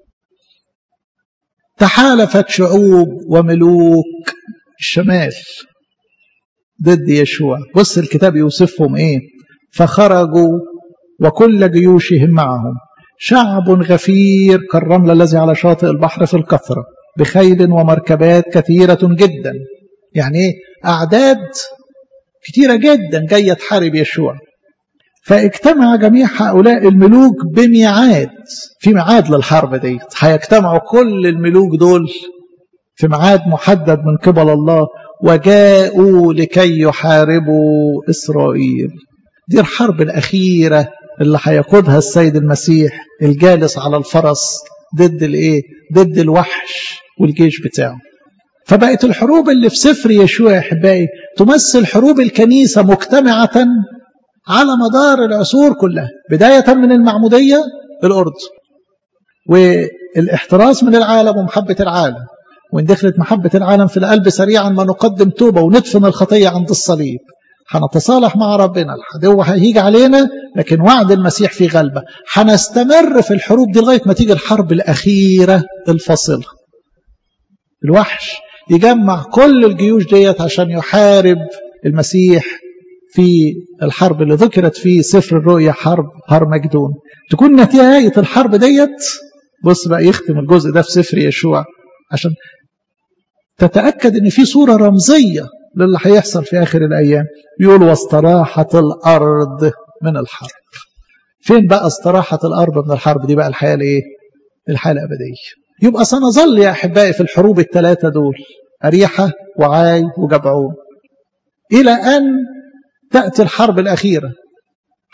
تحالفت شعوب وملوك الشمال ضد يشوع. بص الكتاب يوصفهم فخرجوا وكل جيوشهم معهم، شعب غفير كالرمل الذي على شاطئ البحر في الكثرة، بخيل ومركبات كثيرة جدا. يعني أعداد كثيرة جدا جاية تحارب يشوع. فاجتمع جميع هؤلاء الملوك بميعاد، في ميعاد للحرب دي، هيجتمعوا كل الملوك دول في ميعاد محدد من قبل الله، وجاءوا لكي يحاربوا إسرائيل. دي الحرب الأخيرة اللي هيقودها السيد المسيح الجالس على الفرس ضد ضد الوحش والجيش بتاعه. فبقت الحروب اللي في سفر يشوع يا احبائي تمثل حروب الكنيسة مجتمعة على مدار العصور كلها، بداية من المعمودية الأردن، والاحتراس من العالم ومحبة العالم. وإن دخلت محبة العالم في القلب سريعا ما نقدم توبة وندفن الخطية عند الصليب، هنتصالح مع ربنا. العدو هيجي علينا لكن وعد المسيح في غلبة. هنستمر في الحروب دي لغاية ما تيجي الحرب الأخيرة الفاصلة. الوحش يجمع كل الجيوش ديت عشان يحارب المسيح في الحرب اللي ذكرت في سفر الرؤيا، حرب هرمجدون. تكون نهاية الحرب ديت، بص بقى يختم الجزء ده في سفر يشوع عشان تتأكد ان في صورة رمزية للي هيحصل في آخر الأيام. يقول واستراحت الأرض من الحرب. فين بقى استراحت الأرض من الحرب دي؟ بقى الحياة الحياة الأبدية. يبقى سنظل يا أحبائي في الحروب الثلاثة دول، أريحة وعاي وجبعون، إلى أن تأتي الحرب الأخيرة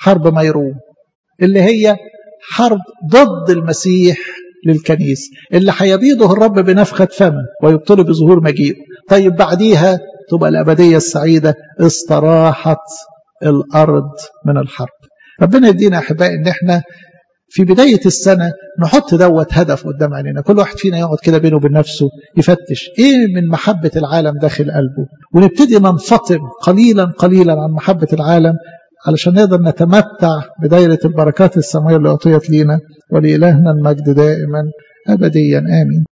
حرب ميرون اللي هي حرب ضد المسيح للكنيسة، اللي هيبيده الرب بنفخة فمه ويبطل بظهور مجيئه. طيب بعديها تبقى الأبدية السعيدة، استراحت الأرض من الحرب. ربنا يدينا أحبائي إن احنا في بداية السنة نحط هدف قدام عينينا، كل واحد فينا يقعد كده بينه وبين نفسه يفتش ايه من محبة العالم داخل قلبه، ونبتدي ننفطم قليلا قليلا عن محبة العالم علشان نقدر نتمتع بدايرة البركات السماوية اللي أعطيت لينا. ولإلهنا المجد دائما أبديا آمين.